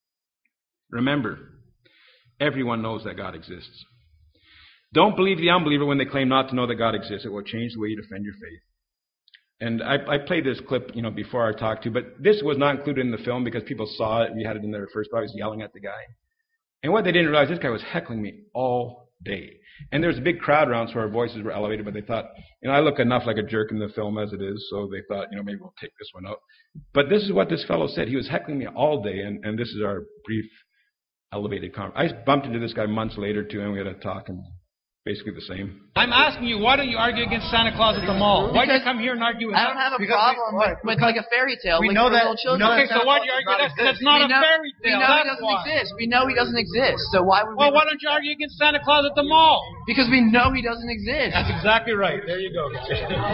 Remember, everyone knows that God exists. Don't believe the unbeliever when they claim not to know that God exists. It will change the way you defend your faith. And I, I played this clip, you know, before I talked to you, but this was not included in the film because people saw it. We had it in there first, but I was yelling at the guy. And what they didn't realize, this guy was heckling me all day. And there was a big crowd around, so our voices were elevated, but they thought, you know, I look enough like a jerk in the film as it is, so they thought, you know, maybe we'll take this one out. But this is what this fellow said. He was heckling me all day, and, and this is our brief, elevated conversation. I bumped into this guy months later, too, and we had a talk, and basically the same. I'm asking you, why don't you argue against Santa Claus at the mall? Why do you come here and argue with I don't have a because problem we, with, with like a fairy tale. We like know for that. little children. Okay, so why do you argue that's, that's not we a know, fairy tale? We know that's he doesn't why. exist. We know he doesn't exist. So why would well, we... why don't you argue against Santa Claus at the mall? Because we know he doesn't exist. That's exactly right. There you go, guys.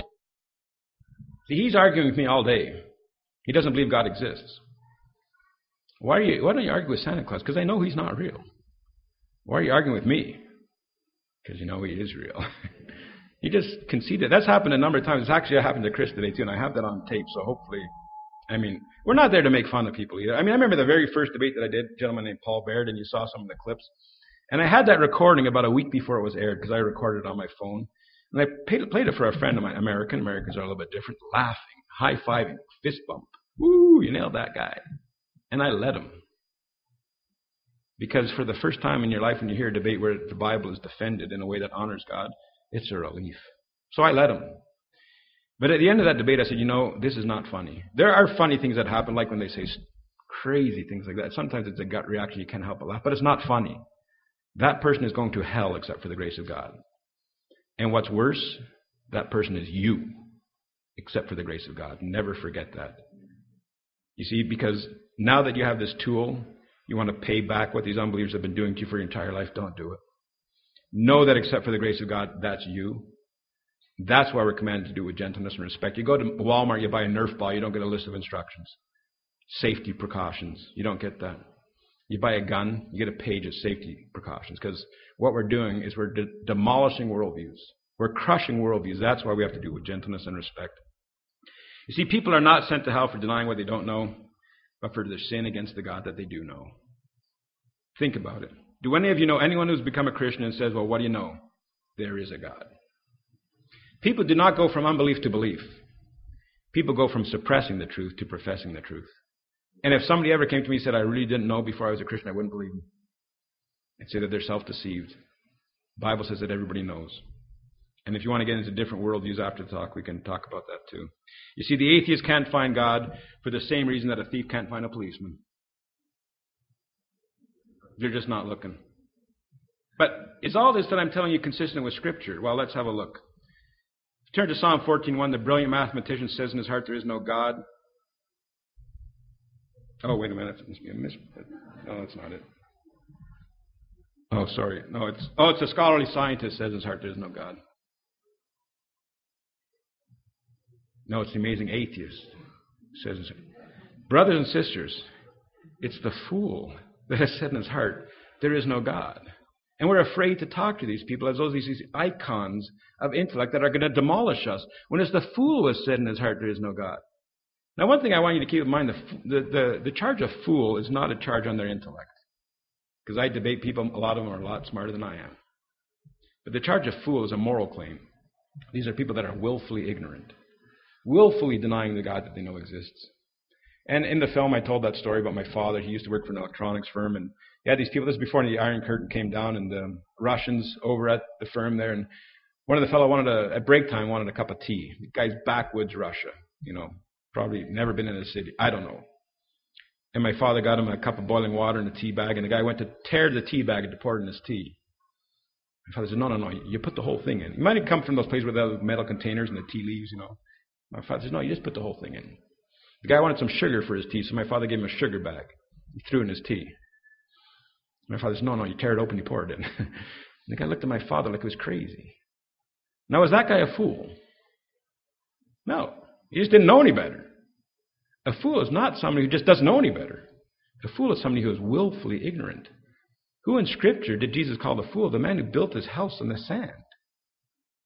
See, he's arguing with me all day. He doesn't believe God exists. Why, are you, why don't you argue with Santa Claus? Because I know he's not real. Why are you arguing with me? Because you know he is real. He just conceded. That's happened a number of times. It's actually happened to Chris today, too, and I have that on tape, so hopefully, I mean, we're not there to make fun of people either. I mean, I remember the very first debate that I did, a gentleman named Paul Baird, and you saw some of the clips. And I had that recording about a week before it was aired, because I recorded it on my phone. And I played, played it for a friend of mine, American. Americans are a little bit different. Laughing, high-fiving, fist bump. Woo, you nailed that guy. And I let him. Because for the first time in your life when you hear a debate where the Bible is defended in a way that honors God, it's a relief. So I let him. But at the end of that debate, I said, you know, this is not funny. There are funny things that happen, like when they say crazy things like that. Sometimes it's a gut reaction. You can't help but laugh. But it's not funny. That person is going to hell except for the grace of God. And what's worse, that person is you except for the grace of God. Never forget that. You see, because now that you have this tool, you want to pay back what these unbelievers have been doing to you for your entire life, don't do it. Know that except for the grace of God, that's you. That's why we're commanded to do it with gentleness and respect. You go to Walmart, you buy a Nerf ball, you don't get a list of instructions. Safety precautions, you don't get that. You buy a gun, you get a page of safety precautions, because what we're doing is we're de- demolishing worldviews. We're crushing worldviews. That's why we have to do it with gentleness and respect. You see, people are not sent to hell for denying what they don't know, but for their sin against the God that they do know. Think about it. Do any of you know anyone who's become a Christian and says, well, what do you know? There is a God. People do not go from unbelief to belief. People go from suppressing the truth to professing the truth. And if somebody ever came to me and said, I really didn't know before I was a Christian, I wouldn't believe them. I'd say that they're self-deceived. The Bible says that everybody knows. And if you want to get into different worldviews after the talk, we can talk about that too. You see, the atheist can't find God for the same reason that a thief can't find a policeman. They're just not looking. But is all this that I'm telling you consistent with Scripture? Well, let's have a look. Turn to Psalm fourteen one. The brilliant mathematician says in his heart there is no God. Oh, wait a minute. It must be a mis- no, that's not it. Oh, sorry. No, it's oh, it's a scholarly scientist says in his heart there is no God. No, it's the amazing atheist says, brothers and sisters, it's the fool that has said in his heart, there is no God. And we're afraid to talk to these people as though these, these icons of intellect that are going to demolish us, when it's the fool who has said in his heart, there is no God. Now, one thing I want you to keep in mind, the, the, the, the charge of fool is not a charge on their intellect. Because I debate people, a lot of them are a lot smarter than I am. But the charge of fool is a moral claim. These are people that are willfully ignorant. Willfully denying the God that they know exists. And in the film, I told that story about my father. He used to work for an electronics firm, and he had these people. This is before the Iron Curtain came down, and the Russians over at the firm there. And one of the fellow wanted a, at break time, wanted a cup of tea. The guy's backwoods Russia, you know, probably never been in a city. I don't know. And my father got him a cup of boiling water in a tea bag, and the guy went to tear the tea bag and to pour it in his tea. My father said, no, no, no, you put the whole thing in. You might have come from those places with the metal containers and the tea leaves, you know. My father said, no, you just put the whole thing in. The guy wanted some sugar for his tea, so my father gave him a sugar bag. He threw in his tea. My father said, no, no, you tear it open, you pour it in. And the guy looked at my father like it was crazy. Now, was that guy a fool? No. He just didn't know any better. A fool is not somebody who just doesn't know any better. A fool is somebody who is willfully ignorant. Who in Scripture did Jesus call the fool? The man who built his house on the sand.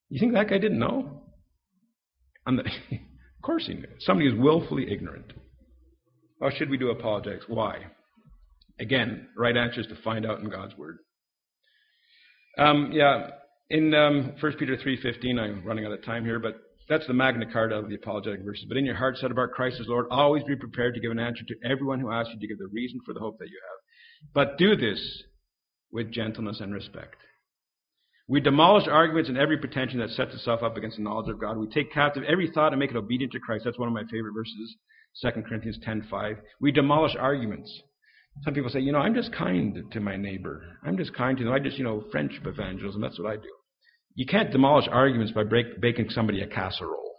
You think that guy didn't know? I'm the, of course he knew. Somebody who's willfully ignorant. Or should we do apologetics? Why? Again, right answer is to find out in God's Word. Um, yeah, in um, First Peter three fifteen, I'm running out of time here, but that's the Magna Carta of the apologetic verses. But in your heart set apart Christ as Lord, always be prepared to give an answer to everyone who asks you to give the reason for the hope that you have. But do this with gentleness and respect. We demolish arguments and every pretension that sets itself up against the knowledge of God. We take captive every thought and make it obedient to Christ. That's one of my favorite verses, Second Corinthians ten five. We demolish arguments. Some people say, you know, I'm just kind to my neighbor. I'm just kind to them. I just, you know, friendship evangelism. That's what I do. You can't demolish arguments by break, baking somebody a casserole.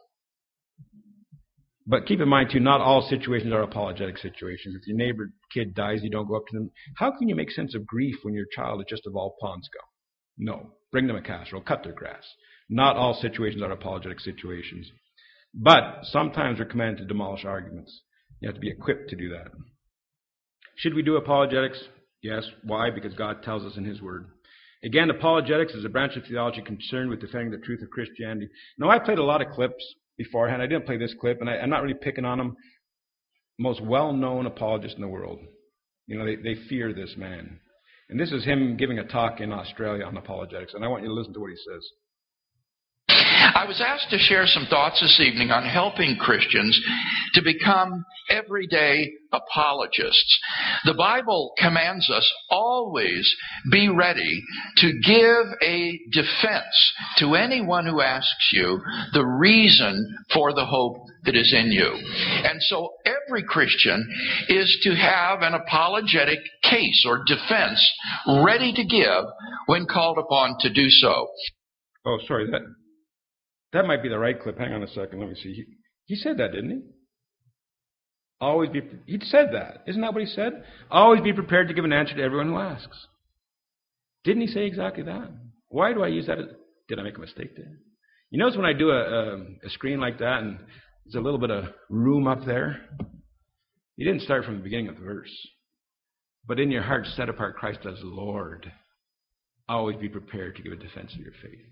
But keep in mind, too, not all situations are apologetic situations. If your neighbor kid dies, you don't go up to them. How can you make sense of grief when your child is just of all pawns go? No. Bring them a casserole. Cut their grass. Not all situations are apologetic situations. But sometimes we're commanded to demolish arguments. You have to be equipped to do that. Should we do apologetics? Yes. Why? Because God tells us in His Word. Again, apologetics is a branch of theology concerned with defending the truth of Christianity. Now, I played a lot of clips beforehand. I didn't play this clip, and I, I'm not really picking on them. Most well-known apologist in the world. You know, they, they fear this man. And this is him giving a talk in Australia on apologetics, and I want you to listen to what he says. I was asked to share some thoughts this evening on helping Christians to become everyday apologists. The Bible commands us always be ready to give a defense to anyone who asks you the reason for the hope that is in you. And so every Christian is to have an apologetic case or defense ready to give when called upon to do so. Oh, sorry, that... That might be the right clip. Hang on a second. Let me see. He, he said that, didn't he? Always be. He said that. Isn't that what he said? Always be prepared to give an answer to everyone who asks. Didn't he say exactly that? Why do I use that? As, did I make a mistake there? You notice when I do a, a, a screen like that and there's a little bit of room up there? You didn't start from the beginning of the verse. But in your heart, set apart Christ as Lord. Always be prepared to give a defense of your faith.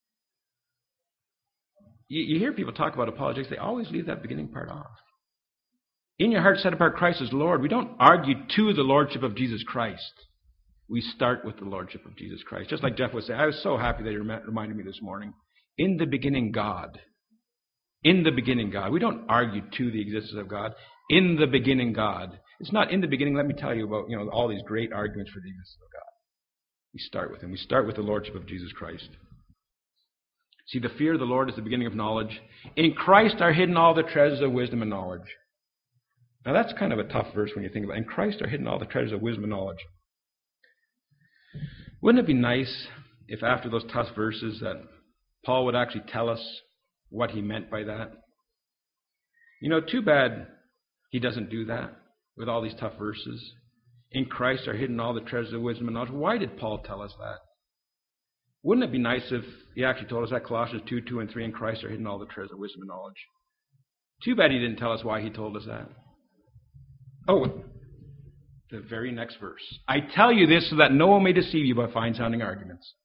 You hear people talk about apologetics, they always leave that beginning part off. In your heart, set apart Christ as Lord. We don't argue to the Lordship of Jesus Christ. We start with the Lordship of Jesus Christ. Just like Jeff was saying, I was so happy that he reminded me this morning. In the beginning, God. In the beginning, God. We don't argue to the existence of God. In the beginning, God. It's not in the beginning, let me tell you about, you know, all these great arguments for the existence of God. We start with Him. We start with the Lordship of Jesus Christ. See, the fear of the Lord is the beginning of knowledge. In Christ are hidden all the treasures of wisdom and knowledge. Now, that's kind of a tough verse when you think about it. In Christ are hidden all the treasures of wisdom and knowledge. Wouldn't it be nice if after those tough verses that Paul would actually tell us what he meant by that? You know, too bad he doesn't do that with all these tough verses. In Christ are hidden all the treasures of wisdom and knowledge. Why did Paul tell us that? Wouldn't it be nice if he actually told us that Colossians two, two, and three in Christ are hidden all the treasures of wisdom and knowledge? Too bad he didn't tell us why he told us that. Oh, the very next verse. I tell you this so that no one may deceive you by fine-sounding arguments.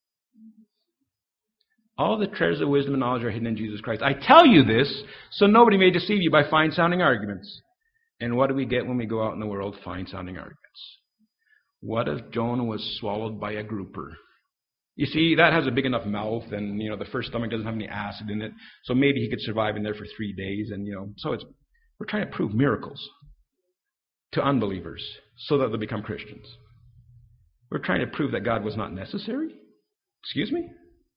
All the treasures of wisdom and knowledge are hidden in Jesus Christ. I tell you this so nobody may deceive you by fine-sounding arguments. And what do we get when we go out in the world? Fine-sounding arguments. What if Jonah was swallowed by a grouper? You see, that has a big enough mouth, and, you know, the first stomach doesn't have any acid in it, so maybe he could survive in there for three days, and, you know, so it's, we're trying to prove miracles to unbelievers so that they'll become Christians. We're trying to prove that God was not necessary? Excuse me?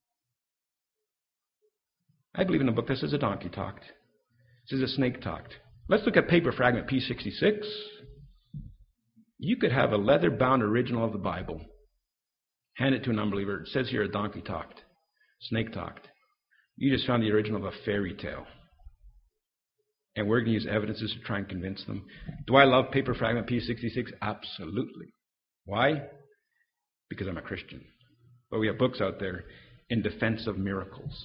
I believe in a book that says a donkey talked. It says a snake talked. Let's look at paper fragment P sixty-six. You could have a leather-bound original of the Bible. Hand it to an unbeliever. It says here a donkey talked. Snake talked. You just found the original of a fairy tale. And we're going to use evidences to try and convince them. Do I love paper fragment P sixty-six? Absolutely. Why? Because I'm a Christian. But we have books out there in defense of miracles.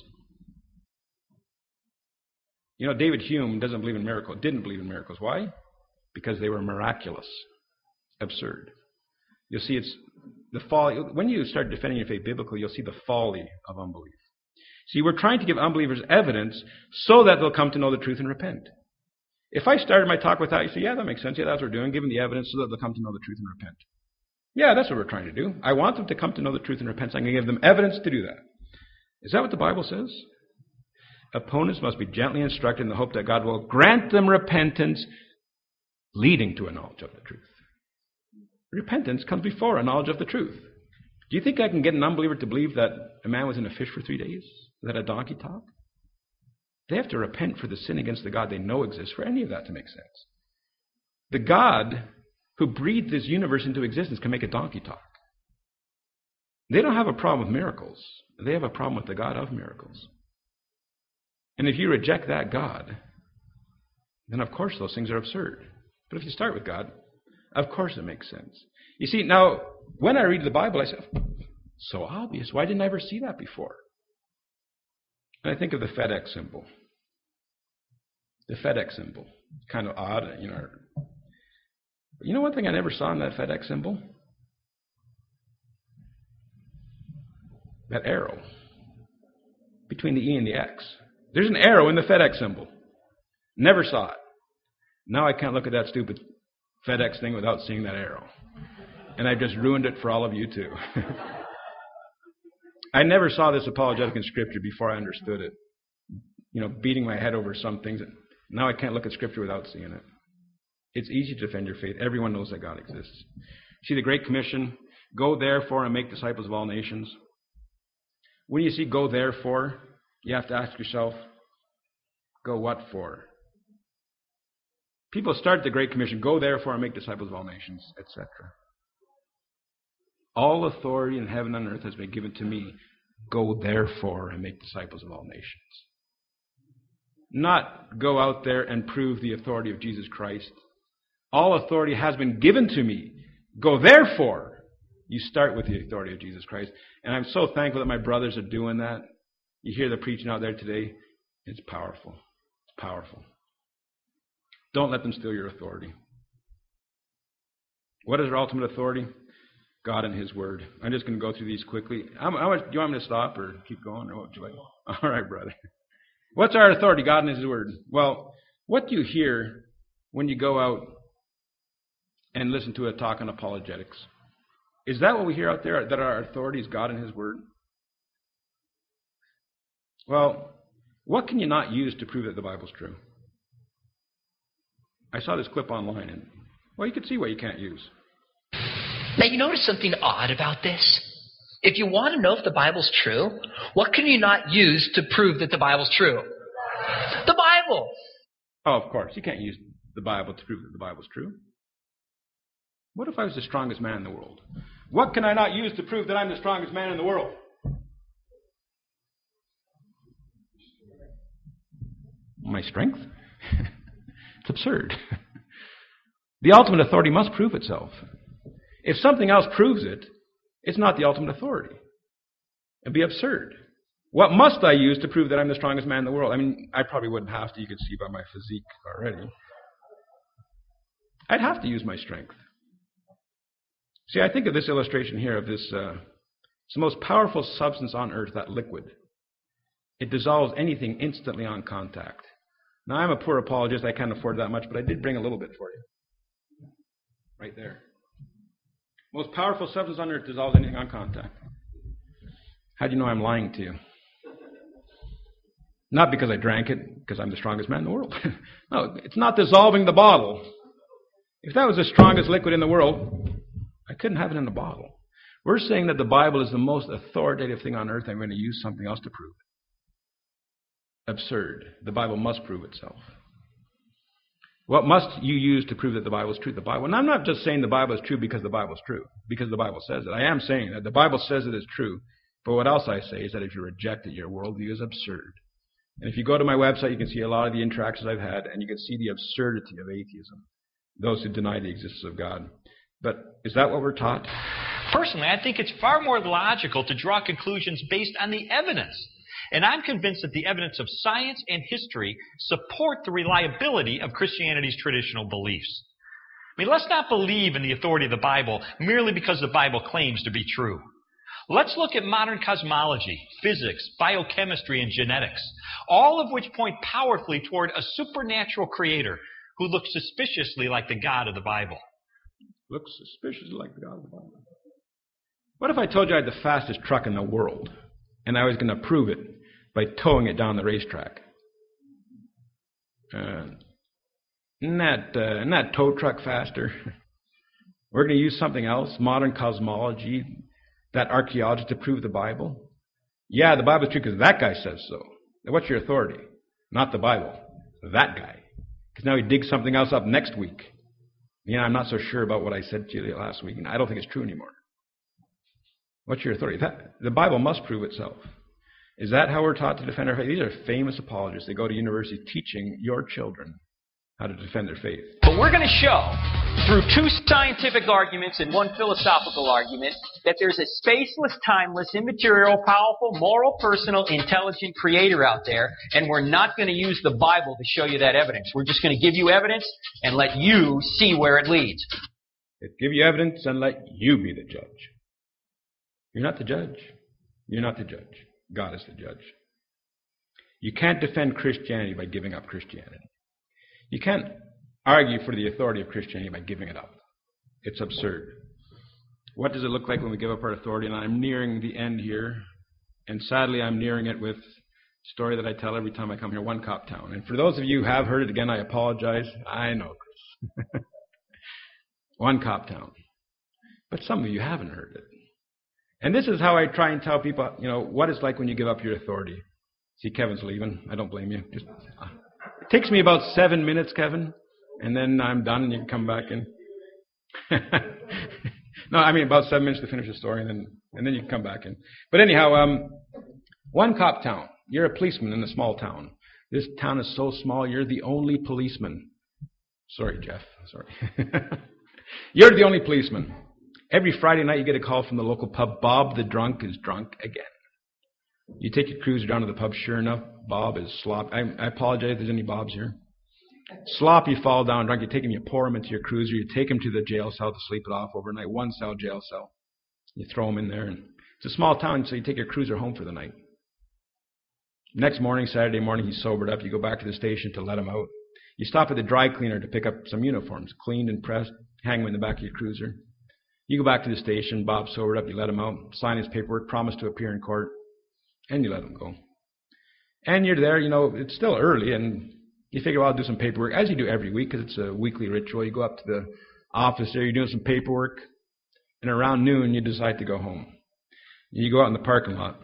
You know, David Hume doesn't believe in miracles, didn't believe in miracles. Why? Because they were miraculous. Absurd. You'll see it's the folly. When you start defending your faith biblically, you'll see the folly of unbelief. See, we're trying to give unbelievers evidence so that they'll come to know the truth and repent. If I started my talk with that, you say, yeah, that makes sense. Yeah, that's what we're doing, giving the evidence so that they'll come to know the truth and repent. Yeah, that's what we're trying to do. I want them to come to know the truth and repent. So I'm going to give them evidence to do that. Is that what the Bible says? Opponents must be gently instructed in the hope that God will grant them repentance leading to a knowledge of the truth. Repentance comes before a knowledge of the truth. Do you think I can get an unbeliever to believe that a man was in a fish for three days? That a donkey talked? They have to repent for the sin against the God they know exists for any of that to make sense. The God who breathed this universe into existence can make a donkey talk. They don't have a problem with miracles. They have a problem with the God of miracles. And if you reject that God, then of course those things are absurd. But if you start with God, of course it makes sense. You see, now, when I read the Bible, I say, so obvious. Why didn't I ever see that before? And I think of the FedEx symbol. The FedEx symbol. Kind of odd, you know. But you know one thing I never saw in that FedEx symbol? That arrow between the E and the X. There's an arrow in the FedEx symbol. Never saw it. Now I can't look at that stupid FedEx thing without seeing that arrow. And I've just ruined it for all of you too. I never saw this apologetic in Scripture before I understood it. You know, beating my head over some things. Now I can't look at Scripture without seeing it. It's easy to defend your faith. Everyone knows that God exists. See the Great Commission, go therefore and make disciples of all nations. When you see go therefore, you have to ask yourself, go what for? People start the Great Commission, go therefore and make disciples of all nations, et cetera. All authority in heaven and earth has been given to me. Go therefore and make disciples of all nations. Not go out there and prove the authority of Jesus Christ. All authority has been given to me. Go therefore. You start with the authority of Jesus Christ. And I'm so thankful that my brothers are doing that. You hear the preaching out there today. It's powerful. It's powerful. Don't let them steal your authority. What is our ultimate authority? God and His Word. I'm just going to go through these quickly. How much, do you want me to stop or keep going? Or what would you like? All right, brother. What's our authority? God and His Word. Well, what do you hear when you go out and listen to a talk on apologetics? Is that what we hear out there, that our authority is God and His Word? Well, what can you not use to prove that the Bible's true? I saw this clip online, and, well, you can see what you can't use. Now, you notice something odd about this? If you want to know if the Bible's true, what can you not use to prove that the Bible's true? The Bible! Oh, of course. You can't use the Bible to prove that the Bible's true. What if I was the strongest man in the world? What can I not use to prove that I'm the strongest man in the world? My strength? It's absurd. The ultimate authority must prove itself. If something else proves it, it's not the ultimate authority. It'd be absurd. What must I use to prove that I'm the strongest man in the world? I mean, I probably wouldn't have to. You could see by my physique already. I'd have to use my strength. See, I think of this illustration here of this. Uh, it's the most powerful substance on earth, that liquid. It dissolves anything instantly on contact. Now, I'm a poor apologist. I can't afford that much, but I did bring a little bit for you. Right there. Most powerful substance on earth dissolves anything on contact. How do you know I'm lying to you? Not because I drank it, because I'm the strongest man in the world. No, it's not dissolving the bottle. If that was the strongest liquid in the world, I couldn't have it in a bottle. We're saying that the Bible is the most authoritative thing on earth. I'm going to use something else to prove it. Absurd. The Bible must prove itself. What must you use to prove that the Bible is true? The Bible. And I'm not just saying the Bible is true because the Bible is true, because the Bible says it. I am saying that the Bible says it is true. But what else I say is that if you reject it, your worldview is absurd. And if you go to my website, you can see a lot of the interactions I've had, and you can see the absurdity of atheism, those who deny the existence of God. But is that what we're taught? Personally, I think it's far more logical to draw conclusions based on the evidence. And I'm convinced that the evidence of science and history support the reliability of Christianity's traditional beliefs. I mean, let's not believe in the authority of the Bible merely because the Bible claims to be true. Let's look at modern cosmology, physics, biochemistry, and genetics, all of which point powerfully toward a supernatural creator who looks suspiciously like the God of the Bible. Looks suspiciously like the God of the Bible. What if I told you I had the fastest truck in the world, and I was going to prove it by towing it down the racetrack? Uh, isn't that, uh, isn't that tow truck faster? We're going to use something else, modern cosmology, that archaeology, to prove the Bible? Yeah, the Bible's true because that guy says so. Now, what's your authority? Not the Bible. That guy. Because now he digs something else up next week. Yeah, I'm not so sure about what I said to you last week, and I don't think it's true anymore. What's your authority? That, the Bible must prove itself. Is that how we're taught to defend our faith? These are famous apologists. They go to university teaching your children how to defend their faith. But we're going to show, through two scientific arguments and one philosophical argument, that there's a spaceless, timeless, immaterial, powerful, moral, personal, intelligent creator out there, and we're not going to use the Bible to show you that evidence. We're just going to give you evidence and let you see where it leads. Give you evidence and let you be the judge. You're not the judge. You're not the judge. God is the judge. You can't defend Christianity by giving up Christianity. You can't argue for the authority of Christianity by giving it up. It's absurd. What does it look like when we give up our authority? And I'm nearing the end here. And sadly, I'm nearing it with a story that I tell every time I come here, One Cop Town. And for those of you who have heard it, again, I apologize. I know, Chris. One Cop Town. But some of you haven't heard it. And this is how I try and tell people, you know, what it's like when you give up your authority. See, Kevin's leaving. I don't blame you. Just, uh, it takes me about seven minutes, Kevin, and then I'm done and you can come back and... no, I mean about seven minutes to finish the story, and then and then you can come back in. But anyhow, um, One Cop Town. You're a policeman in a small town. This town is so small, you're the only policeman. Sorry, Jeff. Sorry. You're the only policeman. Every Friday night you get a call from the local pub. Bob the drunk is drunk again. You take your cruiser down to the pub. Sure enough, Bob is slop. I, I apologize if there's any Bobs here. Slop, you fall down drunk. You take him, you pour him into your cruiser. You take him to the jail cell to sleep it off overnight. One cell jail cell. You throw him in there. And it's a small town, so you take your cruiser home for the night. Next morning, Saturday morning, he's sobered up. You go back to the station to let him out. You stop at the dry cleaner to pick up some uniforms, cleaned and pressed, hang them in the back of your cruiser. You go back to the station, Bob's sobered up, you let him out, sign his paperwork, promise to appear in court, and you let him go. And you're there, you know, it's still early, and you figure, well, I'll do some paperwork, as you do every week, because it's a weekly ritual. You go up to the office there, you're doing some paperwork, and around noon, you decide to go home. You go out in the parking lot,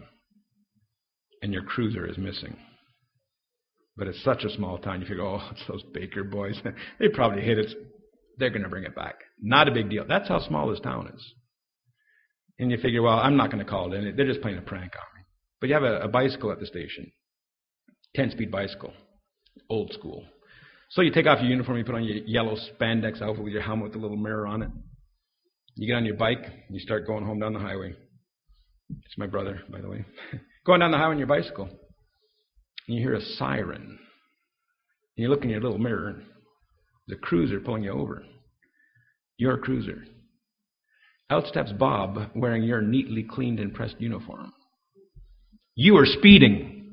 and your cruiser is missing. But it's such a small town, you figure, oh, it's those Baker boys. They probably hit it. They're going to bring it back. Not a big deal. That's how small this town is. And you figure, well, I'm not going to call it in. They're just playing a prank on me. But you have a, a bicycle at the station. ten-speed bicycle. Old school. So you take off your uniform, you put on your yellow spandex outfit with your helmet with a little mirror on it. You get on your bike, and you start going home down the highway. It's my brother, by the way. Going down the highway on your bicycle. And you hear a siren. And you look in your little mirror. The cruiser pulling you over. Your cruiser. Out steps Bob wearing your neatly cleaned and pressed uniform. You are speeding.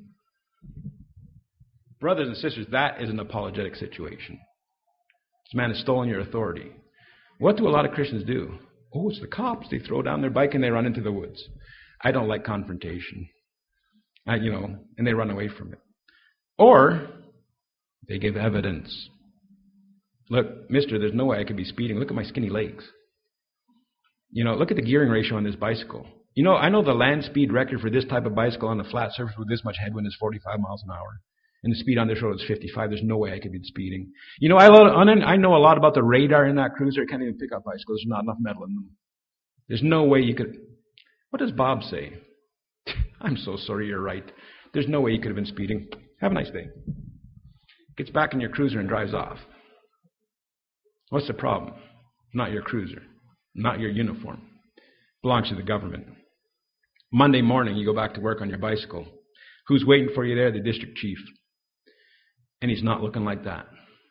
Brothers and sisters, that is an apologetic situation. This man has stolen your authority. What do a lot of Christians do? Oh, it's the cops. They throw down their bike and they run into the woods. I don't like confrontation. I, you know, and they run away from it. Or they give evidence. Look, mister, there's no way I could be speeding. Look at my skinny legs. You know, look at the gearing ratio on this bicycle. You know, I know the land speed record for this type of bicycle on a flat surface with this much headwind is forty-five miles an hour. And the speed on this road is fifty-five. There's no way I could be speeding. You know, I, I know a lot about the radar in that cruiser. It can't even pick up bicycles. There's not enough metal in them. There's no way you could... What does Bob say? I'm so sorry, you're right. There's no way you could have been speeding. Have a nice day. Gets back in your cruiser and drives off. What's the problem? Not your cruiser. Not your uniform. Belongs to the government. Monday morning, you go back to work on your bicycle. Who's waiting for you there? The district chief. And he's not looking like that.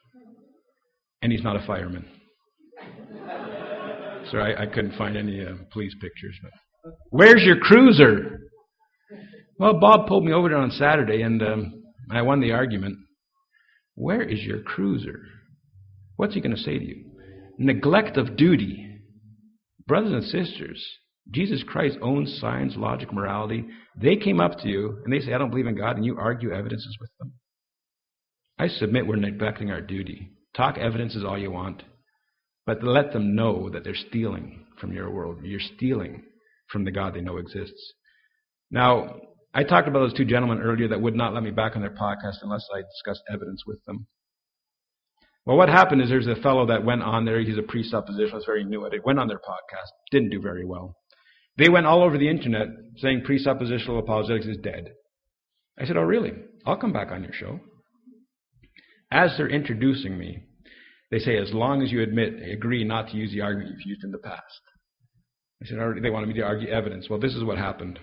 And he's not a fireman. Sorry, I, I couldn't find any uh, police pictures. But Where's your cruiser? Well, Bob pulled me over there on Saturday, and um, I won the argument. Where is your cruiser? What's he going to say to you? Neglect of duty. Brothers and sisters, Jesus Christ owns science, logic, morality. They came up to you, and they say, I don't believe in God, and you argue evidences with them. I submit we're neglecting our duty. Talk evidences all you want, but let them know that they're stealing from your world. You're stealing from the God they know exists. Now, I talked about those two gentlemen earlier that would not let me back on their podcast unless I discussed evidence with them. Well, what happened is there's a fellow that went on there. He's a presuppositionalist, very new at it. Went on their podcast. Didn't do very well. They went all over the internet saying presuppositional apologetics is dead. I said, oh, really? I'll come back on your show. As they're introducing me, they say, as long as you admit, agree not to use the argument you've used in the past. I said, they wanted me to argue evidence. Well, this is what happened.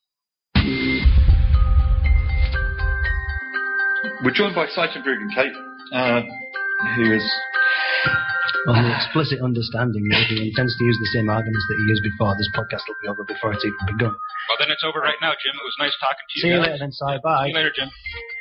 We're joined by Seitenberg and Kate, uh, who is... On the explicit understanding that if he intends to use the same arguments that he used before, this podcast will be over before it's even begun. Well, then it's over right now, Jim. It was nice talking to you. See you guys. later then, Si. Bye. See you later, Jim.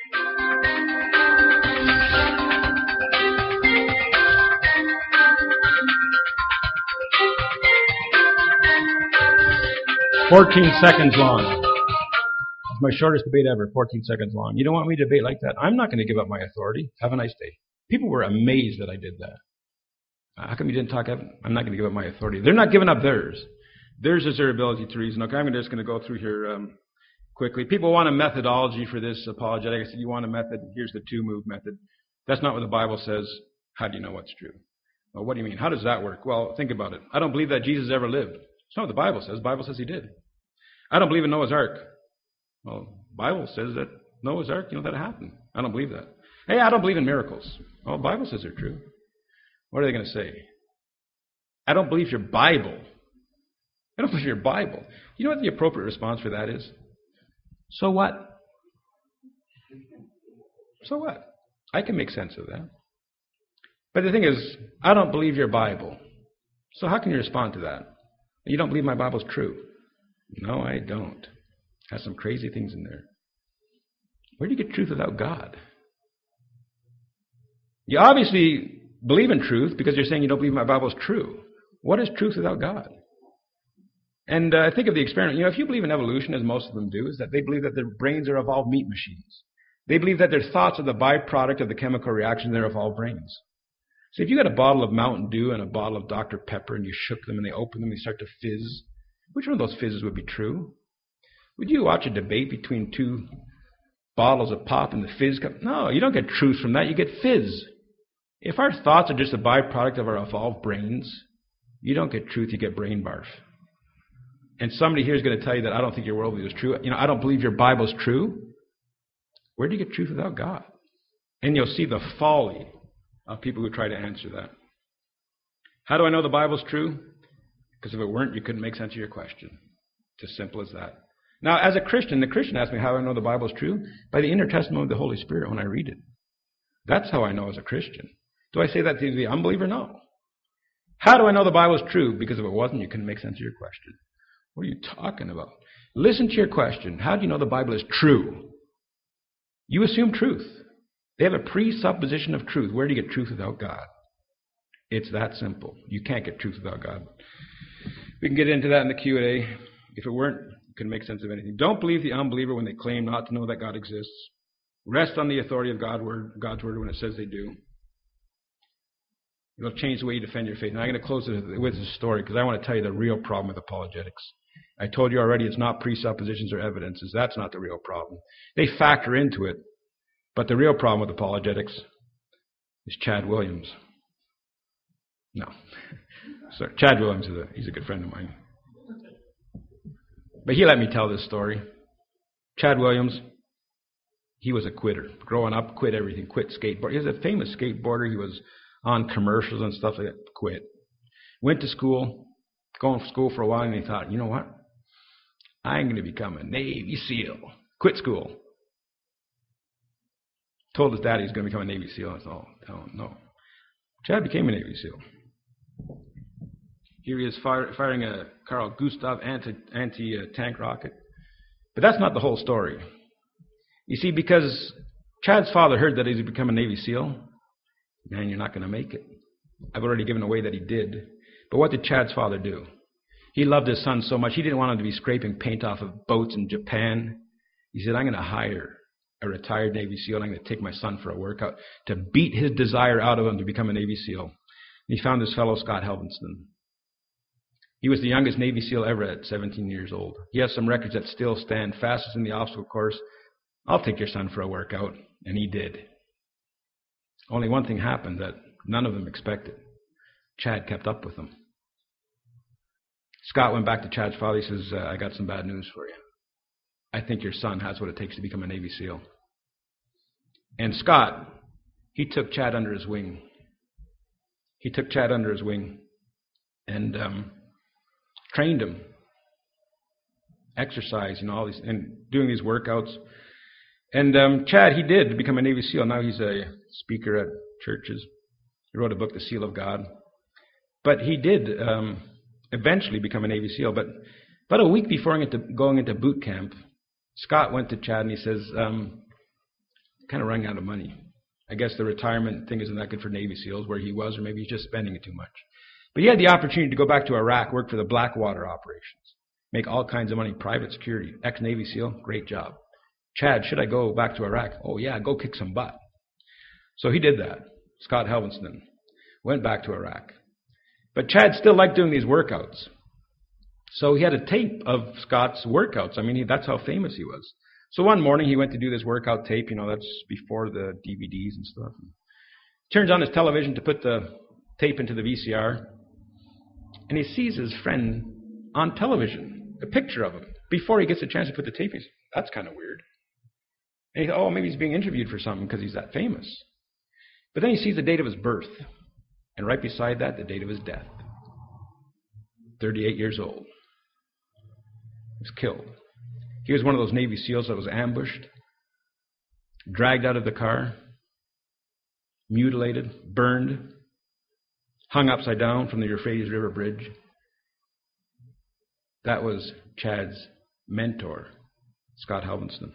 Fourteen seconds long. It's my shortest debate ever, fourteen seconds long. You don't want me to debate like that? I'm not going to give up my authority. Have a nice day. People were amazed that I did that. How come you didn't talk? I'm not going to give up my authority. They're not giving up theirs. Theirs is their ability to reason. Okay, I'm just going to go through here um, quickly. People want a methodology for this apologetic. I said, you want a method? Here's the two-move method. That's not what the Bible says. How do you know what's true? Well, what do you mean? How does that work? Well, think about it. I don't believe that Jesus ever lived. It's not what the Bible says. The Bible says he did. I don't believe in Noah's Ark. Well, the Bible says that Noah's Ark, you know, that happened. I don't believe that. Hey, I don't believe in miracles. Well, the Bible says they're true. What are they going to say? I don't believe your Bible. I don't believe your Bible. You know what the appropriate response for that is? So what? So what? I can make sense of that. But the thing is, I don't believe your Bible. So how can you respond to that? You don't believe my Bible's true. No, I don't. It has some crazy things in there. Where do you get truth without God? You obviously believe in truth because you're saying you don't believe my Bible is true. What is truth without God? And uh, think of the experiment. You know, if you believe in evolution, as most of them do, is that they believe that their brains are evolved meat machines. They believe that their thoughts are the byproduct of the chemical reaction in their evolved brains. So if you got a bottle of Mountain Dew and a bottle of Doctor Pepper and you shook them and they open them and they start to fizz, which one of those fizzes would be true? Would you watch a debate between two bottles of pop and the fizz come? No, you don't get truth from that. You get fizz. If our thoughts are just a byproduct of our evolved brains, you don't get truth, you get brain barf. And somebody here is going to tell you that I don't think your worldview is true. You know, I don't believe your Bible's true. Where do you get truth without God? And you'll see the folly of people who try to answer that. How do I know the Bible's true? Because if it weren't, you couldn't make sense of your question. It's as simple as that. Now, as a Christian, the Christian asks me how I know the Bible's true. By the inner testimony of the Holy Spirit when I read it. That's how I know as a Christian. Do I say that to the unbeliever? No. How do I know the Bible's true? Because if it wasn't, you couldn't make sense of your question. What are you talking about? Listen to your question. How do you know the Bible is true? You assume truth. They have a presupposition of truth. Where do you get truth without God? It's that simple. You can't get truth without God. We can get into that in the Q and A. If it weren't, you couldn't make sense of anything. Don't believe the unbeliever when they claim not to know that God exists. Rest on the authority of God word, God's word when it says they do. It'll change the way you defend your faith. Now I'm going to close it with a story because I want to tell you the real problem with apologetics. I told you already it's not presuppositions or evidences. That's not the real problem. They factor into it. But the real problem with apologetics is Chad Williams. No. Sorry, Chad Williams, is a, he's a good friend of mine. But he let me tell this story. Chad Williams, he was a quitter. Growing up, quit everything, quit skateboard. He was a famous skateboarder. He was on commercials and stuff like that. Quit. Went to school, going to school for a while, and he thought, you know what? I'm going to become a Navy SEAL. Quit school. Told his dad he was going to become a Navy SEAL. I said, oh, no. Chad became a Navy SEAL. Here he is fire, firing a Carl Gustav anti, anti-tank rocket. But that's not the whole story. You see, because Chad's father heard that he'd become a Navy SEAL, man, you're not going to make it. I've already given away that he did. But what did Chad's father do? He loved his son so much, he didn't want him to be scraping paint off of boats in Japan. He said, I'm going to hire a retired Navy SEAL, and I'm going to take my son for a workout to beat his desire out of him to become a Navy SEAL. And he found this fellow, Scott Helvenston. He was the youngest Navy SEAL ever at seventeen years old. He has some records that still stand. Fastest in the obstacle course. I'll take your son for a workout. And he did. Only one thing happened that none of them expected. Chad kept up with him. Scott went back to Chad's father. He says, uh, I got some bad news for you. I think your son has what it takes to become a Navy SEAL. And Scott, he took Chad under his wing. He took Chad under his wing and um, trained him. Exercise, you know, all these, and doing these workouts. And um, Chad, he did become a Navy SEAL. Now he's a speaker at churches. He wrote a book, The Seal of God. But he did um, eventually become a Navy SEAL. But about a week before going into boot camp, Scott went to Chad and he says, um, kind of running out of money. I guess the retirement thing isn't that good for Navy SEALs, where he was, or maybe he's just spending it too much. But he had the opportunity to go back to Iraq, work for the Blackwater operations, make all kinds of money, private security, ex-Navy SEAL, great job. Chad, should I go back to Iraq? Oh, yeah, go kick some butt. So he did that. Scott Helvenston went back to Iraq. But Chad still liked doing these workouts. So he had a tape of Scott's workouts. I mean, he, that's how famous he was. So one morning he went to do this workout tape. You know, that's before the D V Ds and stuff. Turns on his television to put the tape into the V C R. And he sees his friend on television, a picture of him. Before he gets a chance to put the tape, he's, that's kind of weird. And he thought, oh, maybe he's being interviewed for something because he's that famous. But then he sees the date of his birth. And right beside that, the date of his death. thirty-eight years old. He was killed. He was one of those Navy SEALs that was ambushed, dragged out of the car, mutilated, burned, hung upside down from the Euphrates River Bridge. That was Chad's mentor, Scott Helvenston.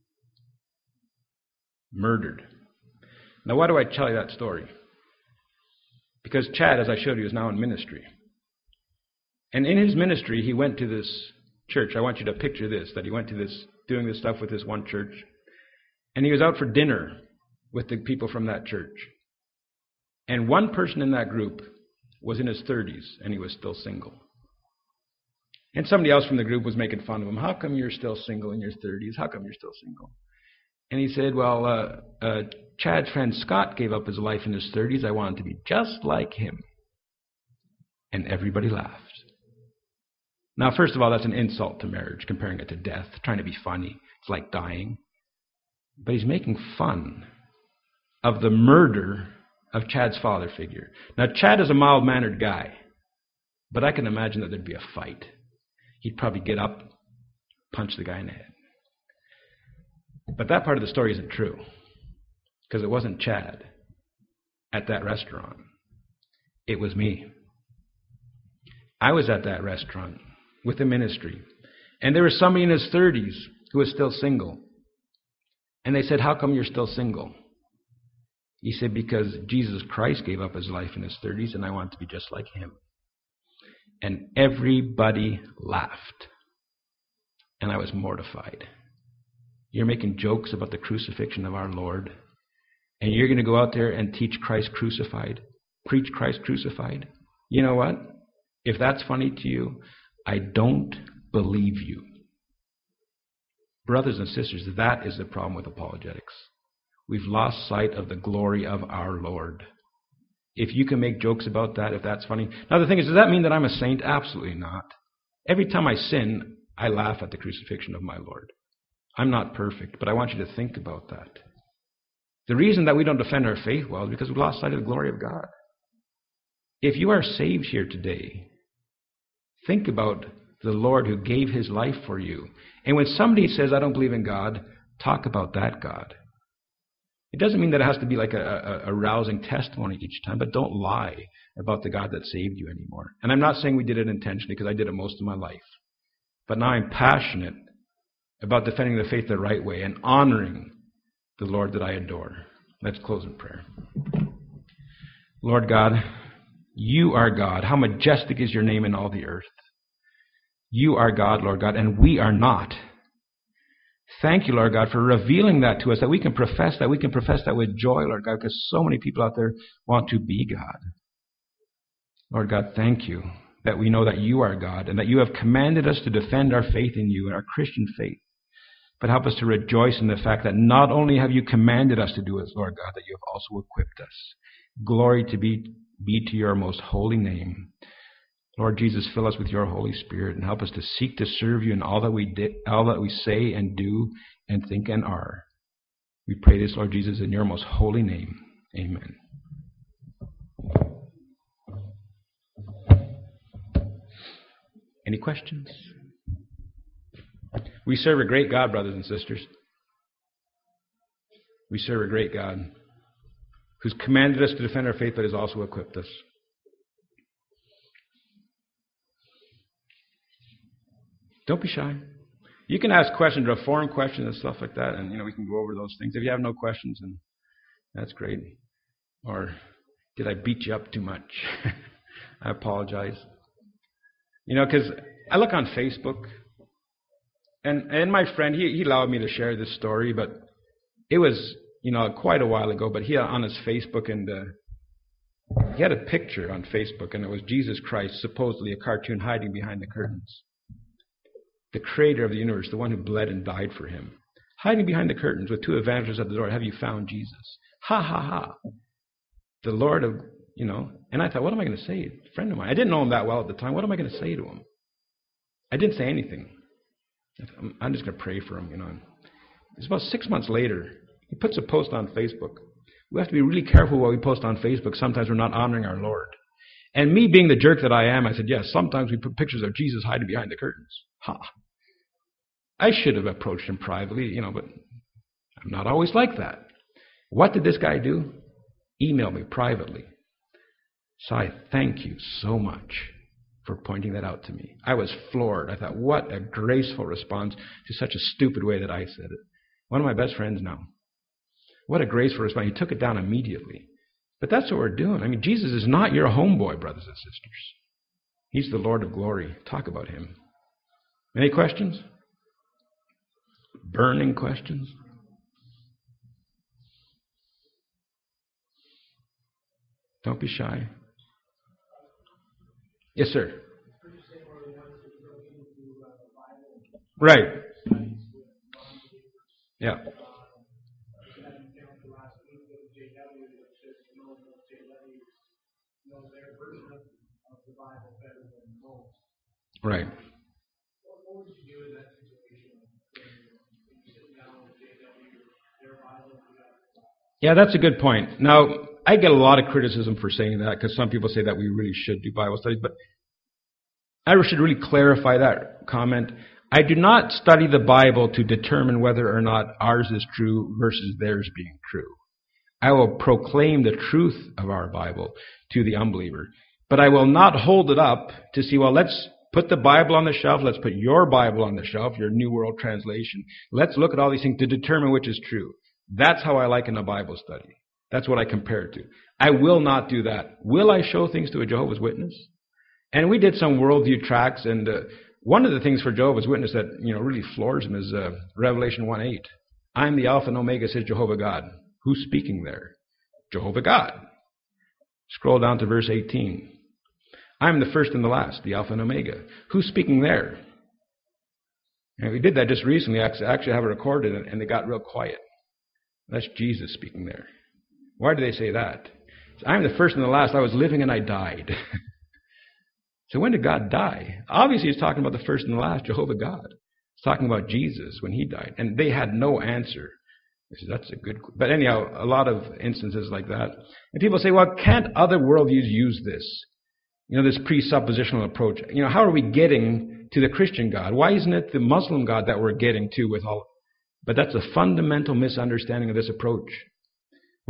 Murdered. Now, why do I tell you that story? Because Chad, as I showed you, is now in ministry. And in his ministry, he went to this church. I want you to picture this, that he went to this, doing this stuff with this one church. And he was out for dinner with the people from that church. And one person in that group was in his thirties, and he was still single. And somebody else from the group was making fun of him. How come you're still single in your thirties? How come you're still single? And he said, well, uh, uh, Chad's friend Scott gave up his life in his thirties. I wanted to be just like him. And everybody laughed. Now, first of all, that's an insult to marriage, comparing it to death, trying to be funny. It's like dying. But he's making fun of the murder of Chad's father figure. Now, Chad is a mild-mannered guy, but I can imagine that there'd be a fight. He'd probably get up, punch the guy in the head. But that part of the story isn't true, because it wasn't Chad at that restaurant. It was me. I was at that restaurant with the ministry, and there was somebody in his thirties who was still single. And they said, how come you're still single? He said, because Jesus Christ gave up his life in his thirties, and I want to be just like him. And everybody laughed. And I was mortified. You're making jokes about the crucifixion of our Lord, and you're going to go out there and teach Christ crucified, preach Christ crucified? You know what? If that's funny to you, I don't believe you. Brothers and sisters, that is the problem with apologetics. We've lost sight of the glory of our Lord. If you can make jokes about that, if that's funny. Now the thing is, does that mean that I'm a saint? Absolutely not. Every time I sin, I laugh at the crucifixion of my Lord. I'm not perfect, but I want you to think about that. The reason that we don't defend our faith well is because we've lost sight of the glory of God. If you are saved here today, think about the Lord who gave his life for you. And when somebody says, I don't believe in God, talk about that God. It doesn't mean that it has to be like a, a, a rousing testimony each time, but don't lie about the God that saved you anymore. And I'm not saying we did it intentionally, because I did it most of my life. But now I'm passionate about defending the faith the right way and honoring the Lord that I adore. Let's close in prayer. Lord God, you are God. How majestic is your name in all the earth. You are God, Lord God, and we are not. Thank you, Lord God, for revealing that to us, that we can profess that. We can profess that with joy, Lord God, because so many people out there want to be God. Lord God, thank you that we know that you are God and that you have commanded us to defend our faith in you and our Christian faith. But help us to rejoice in the fact that not only have you commanded us to do it, Lord God, that you have also equipped us. Glory to be, be to your most holy name. Lord Jesus, fill us with your Holy Spirit and help us to seek to serve you in all that we did, all that we say and do and think and are. We pray this, Lord Jesus, in your most holy name. Amen. Any questions? We serve a great God, brothers and sisters. We serve a great God who's commanded us to defend our faith, but has also equipped us. Don't be shy. You can ask questions, reform questions and stuff like that, and you know we can go over those things. If you have no questions, then that's great. Or did I beat you up too much? I apologize. You know, because I look on Facebook, and and my friend, he, he allowed me to share this story, but it was, you know, quite a while ago, but he on his Facebook, and uh, he had a picture on Facebook, and it was Jesus Christ, supposedly a cartoon, hiding behind the curtains. The creator of the universe, the one who bled and died for him, hiding behind the curtains with two evangelists at the door. Have you found Jesus? Ha, ha, ha. The Lord of, you know, and I thought, what am I going to say? A friend of mine. I didn't know him that well at the time. What am I going to say to him? I didn't say anything. I'm just going to pray for him, you know. It's about six months later, he puts a post on Facebook. We have to be really careful what we post on Facebook. Sometimes we're not honoring our Lord. And me being the jerk that I am, I said, yes, sometimes we put pictures of Jesus hiding behind the curtains. Ha. I should have approached him privately, you know, but I'm not always like that. What did this guy do? Email me privately. So I thank you so much for pointing that out to me. I was floored. I thought, what a graceful response to such a stupid way that I said it. One of my best friends now. What a graceful response. He took it down immediately. But that's what we're doing. I mean, Jesus is not your homeboy, brothers and sisters. He's the Lord of glory. Talk about him. Any questions? Burning questions? Don't be shy. Yes, sir. Right. Yeah. Right. Yeah, that's a good point. Now, I get a lot of criticism for saying that, because some people say that we really should do Bible studies, but I should really clarify that comment. I do not study the Bible to determine whether or not ours is true versus theirs being true. I will proclaim the truth of our Bible to the unbeliever, but I will not hold it up to see, well, let's put the Bible on the shelf, let's put your Bible on the shelf, your New World Translation. Let's look at all these things to determine which is true. That's how I liken a Bible study. That's what I compare it to. I will not do that. Will I show things to a Jehovah's Witness? And we did some worldview tracks, and uh, one of the things for Jehovah's Witness that, you know, really floors him is uh, Revelation one eight. I'm the Alpha and Omega, says Jehovah God. Who's speaking there? Jehovah God. Scroll down to verse eighteen. I'm the first and the last, the Alpha and Omega. Who's speaking there? And we did that just recently. I actually have it recorded, and they got real quiet. That's Jesus speaking there. Why do they say that? I'm the first and the last. I was living and I died. So when did God die? Obviously, he's talking about the first and the last, Jehovah God. He's talking about Jesus when he died. And they had no answer. Said, that's a good... But anyhow, a lot of instances like that. And people say, well, can't other worldviews use this? You know, this presuppositional approach. You know, how are we getting to the Christian God? Why isn't it the Muslim God that we're getting to with all... But that's a fundamental misunderstanding of this approach.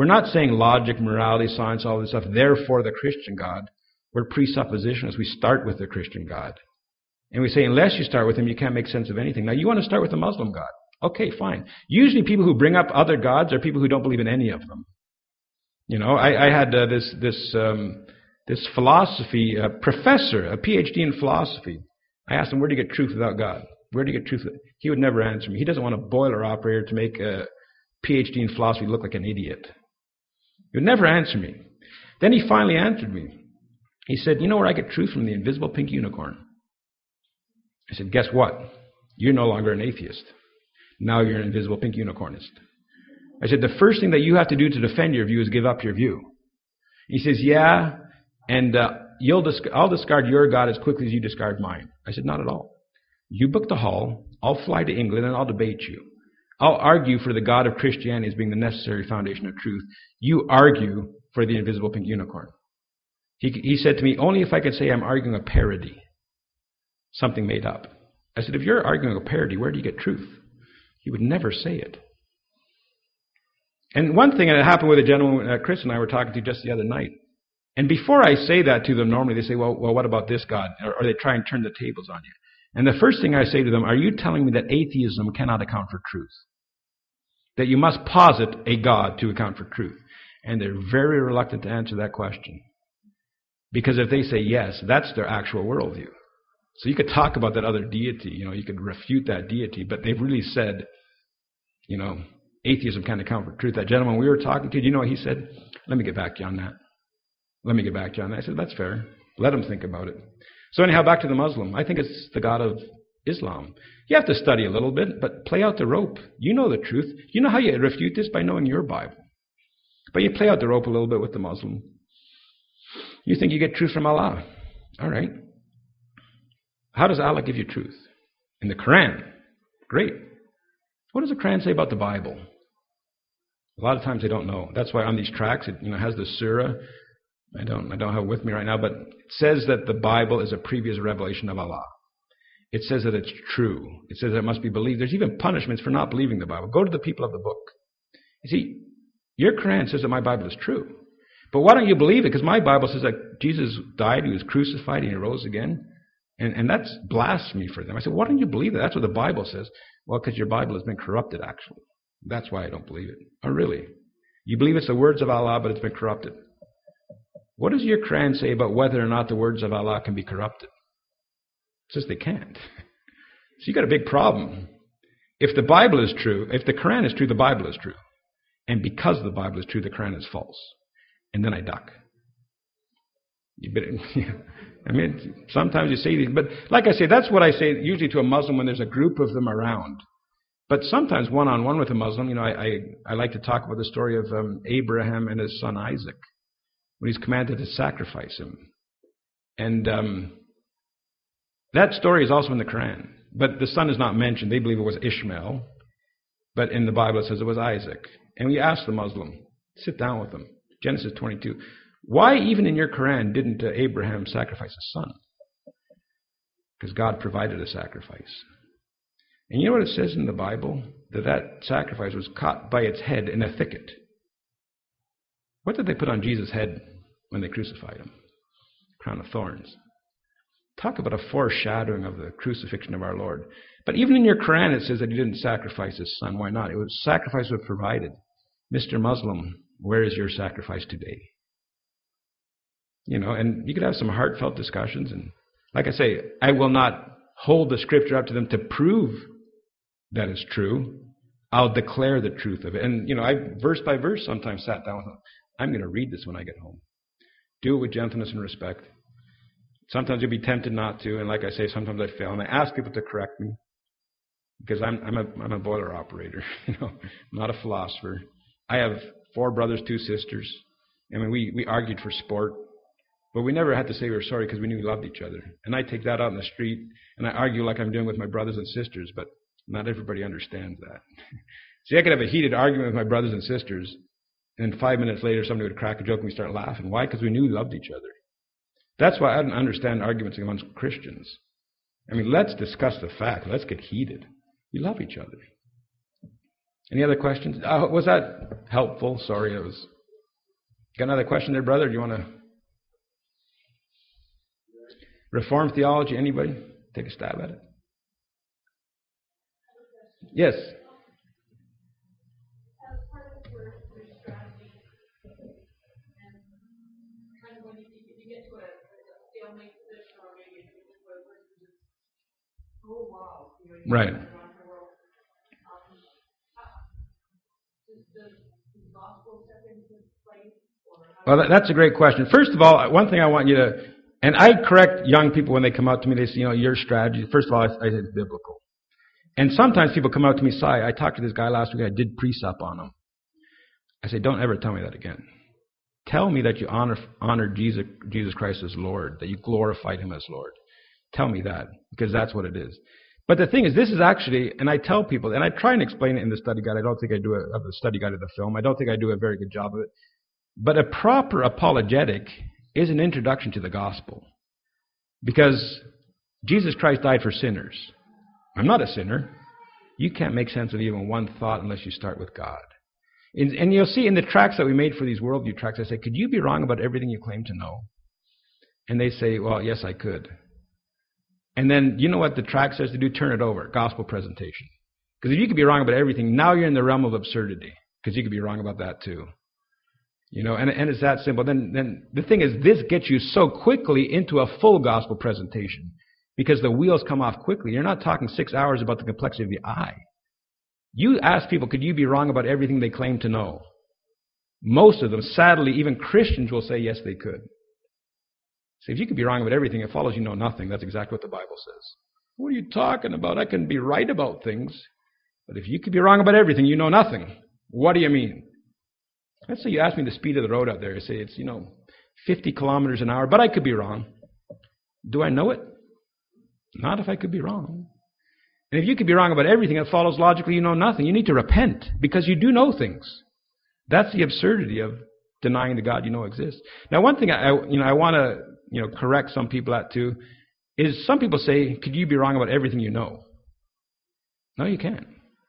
We're not saying logic, morality, science, all this stuff, therefore the Christian God. We're presuppositionalists. We start with the Christian God. And we say, unless you start with him, you can't make sense of anything. Now, you want to start with the Muslim God. Okay, fine. Usually people who bring up other gods are people who don't believe in any of them. You know, I, I had uh, this this um, this philosophy uh, professor, a P H D in philosophy. I asked him, where do you get truth without God? Where do you get truth? He would never answer me. He doesn't want a boiler operator to make a P H D in philosophy look like an idiot. He would never answer me. Then he finally answered me. He said, you know where I get truth from? The invisible pink unicorn. I said, guess what? You're no longer an atheist. Now you're an invisible pink unicornist. I said, the first thing that you have to do to defend your view is give up your view. He says, yeah, and uh, you'll dis- I'll discard your God as quickly as you discard mine. I said, not at all. You book the hall, I'll fly to England, and I'll debate you. I'll argue for the God of Christianity as being the necessary foundation of truth. You argue for the invisible pink unicorn. He, he said to me, only if I could say I'm arguing a parody, something made up. I said, if you're arguing a parody, where do you get truth? He would never say it. And one thing that happened with a gentleman uh, Chris and I were talking to just the other night. And before I say that to them, normally they say, well, well, what about this God? Or, or they try and turn the tables on you. And the first thing I say to them, are you telling me that atheism cannot account for truth? That you must posit a God to account for truth? And they're very reluctant to answer that question. Because if they say yes, that's their actual worldview. So you could talk about that other deity, you know, you could refute that deity, but they've really said, you know, atheism can't account for truth. That gentleman we were talking to, do you know what he said? Let me get back to you on that. Let me get back to you on that. I said, that's fair. Let him think about it. So anyhow, back to the Muslim. I think it's the God of Islam. You have to study a little bit, but play out the rope. You know the truth. You know how you refute this? By knowing your Bible. But you play out the rope a little bit with the Muslim. You think you get truth from Allah. All right. How does Allah give you truth? In the Quran. Great. What does the Quran say about the Bible? A lot of times they don't know. That's why on these tracts it you know has the surah. I don't I don't have it with me right now, but it says that the Bible is a previous revelation of Allah. It says that it's true. It says that it must be believed. There's even punishments for not believing the Bible. Go to the people of the book. You see, your Quran says that my Bible is true. But why don't you believe it? Because my Bible says that Jesus died, he was crucified, and he rose again. And, and that's blasphemy for them. I said, why don't you believe it? That's what the Bible says. Well, because your Bible has been corrupted, actually. That's why I don't believe it. Oh, really? You believe it's the words of Allah, but it's been corrupted. What does your Quran say about whether or not the words of Allah can be corrupted? It says they can't. So you got a big problem. If the Bible is true, if the Quran is true, the Bible is true. And because the Bible is true, the Quran is false. And then I duck. You better, I mean, sometimes you say these, but like I say, that's what I say usually to a Muslim when there's a group of them around. But sometimes one-on-one with a Muslim, you know, I, I, I like to talk about the story of um, Abraham and his son Isaac, when he's commanded to sacrifice him. And um, that story is also in the Quran. But the son is not mentioned. They believe it was Ishmael. But in the Bible it says it was Isaac. And we asked the Muslim, sit down with them. Genesis twenty-two. Why even in your Quran didn't uh, Abraham sacrifice his son? Because God provided a sacrifice. And you know what it says in the Bible? That that sacrifice was caught by its head in a thicket. What did they put on Jesus' head when they crucified him? Crown of thorns. Talk about a foreshadowing of the crucifixion of our Lord. But even in your Quran it says that he didn't sacrifice his son. Why not? It was sacrifice was provided. Mister Muslim, where is your sacrifice today? You know, and you could have some heartfelt discussions. And like I say, I will not hold the scripture up to them to prove that it's true. I'll declare the truth of it. And, you know, I verse by verse sometimes sat down with them. I'm going to read this when I get home. Do it with gentleness and respect. Sometimes you'll be tempted not to. And like I say, sometimes I fail. And I ask people to correct me. Because I'm, I'm, a, I'm a boiler operator. You know, I'm not a philosopher. I have four brothers, two sisters. I mean, we, we argued for sport. But we never had to say we were sorry because we knew we loved each other. And I take that out in the street and I argue like I'm doing with my brothers and sisters, but not everybody understands that. See, I could have a heated argument with my brothers and sisters, and then five minutes later somebody would crack a joke and we start laughing. Why? Because we knew we loved each other. That's why I don't understand arguments amongst Christians. I mean, let's discuss the fact. Let's get heated. We love each other. Any other questions? Uh, was that helpful? Sorry, it was. Got another question there, brother? Do you want to? Reformed theology, anybody? Take a stab at it. Yes. Right. Well, that, that's a great question. First of all, one thing I want you to, and I correct young people when they come out to me, they say, you know, your strategy, first of all, I, I say it's biblical. And sometimes people come out to me, Si, I talked to this guy last week, I did precept on him. I say, don't ever tell me that again. Tell me that you honor, honor Jesus, Jesus Christ as Lord, that you glorified him as Lord. Tell me that, because that's what it is. But the thing is, this is actually, and I tell people, and I try and explain it in the study guide. I don't think I do a, of the study guide of the film. I don't think I do a very good job of it. But a proper apologetic is an introduction to the gospel. Because Jesus Christ died for sinners. I'm not a sinner. You can't make sense of even one thought unless you start with God. And, and you'll see in the tracts that we made for these worldview tracts, I say, could you be wrong about everything you claim to know? And they say, well, yes, I could. And then, you know what the tract says to do? Turn it over. Gospel presentation. Because if you could be wrong about everything, now you're in the realm of absurdity. Because you could be wrong about that too. You know, and, and it's that simple. Then, then the thing is, this gets you so quickly into a full gospel presentation. Because the wheels come off quickly. You're not talking six hours about the complexity of the eye. You ask people, could you be wrong about everything they claim to know? Most of them, sadly, even Christians will say, yes, they could. So if you could be wrong about everything, it follows you know nothing. That's exactly what the Bible says. What are you talking about? I can be right about things. But if you could be wrong about everything, you know nothing. What do you mean? Let's say you ask me the speed of the road out there. I say it's, you know, fifty kilometers an hour, but I could be wrong. Do I know it? Not if I could be wrong. And if you could be wrong about everything, it follows logically you know nothing. You need to repent because you do know things. That's the absurdity of denying the God you know exists. Now, one thing I, you know, I want to, you know, correct some people at too is some people say, could you be wrong about everything you know? No, you can't.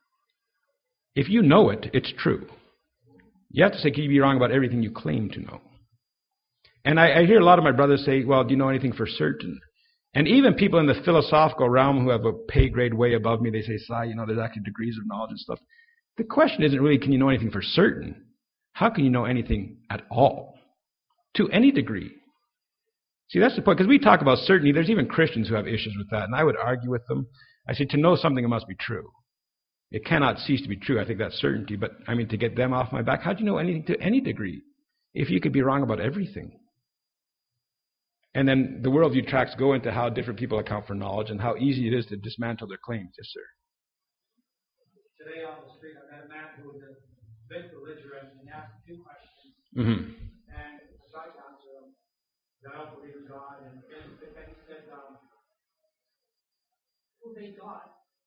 If you know it, it's true. You have to say, could you be wrong about everything you claim to know? And I, I hear a lot of my brothers say, well, do you know anything for certain? And even people in the philosophical realm who have a pay grade way above me, they say, Si, you know, there's actually degrees of knowledge and stuff. The question isn't really, can you know anything for certain? How can you know anything at all? To any degree. See, that's the point, because we talk about certainty. There's even Christians who have issues with that, and I would argue with them. I say, to know something, it must be true. It cannot cease to be true. I think that's certainty, but I mean, to get them off my back, how do you know anything to any degree if you could be wrong about everything? And then the worldview tracts go into how different people account for knowledge and how easy it is to dismantle their claims. Yes, sir. Today on the street, I met a man who was a bit belligerent and asked two questions. Mm-hmm. And I tried to answer them. I don't believe in God. And then he said, um, who made God?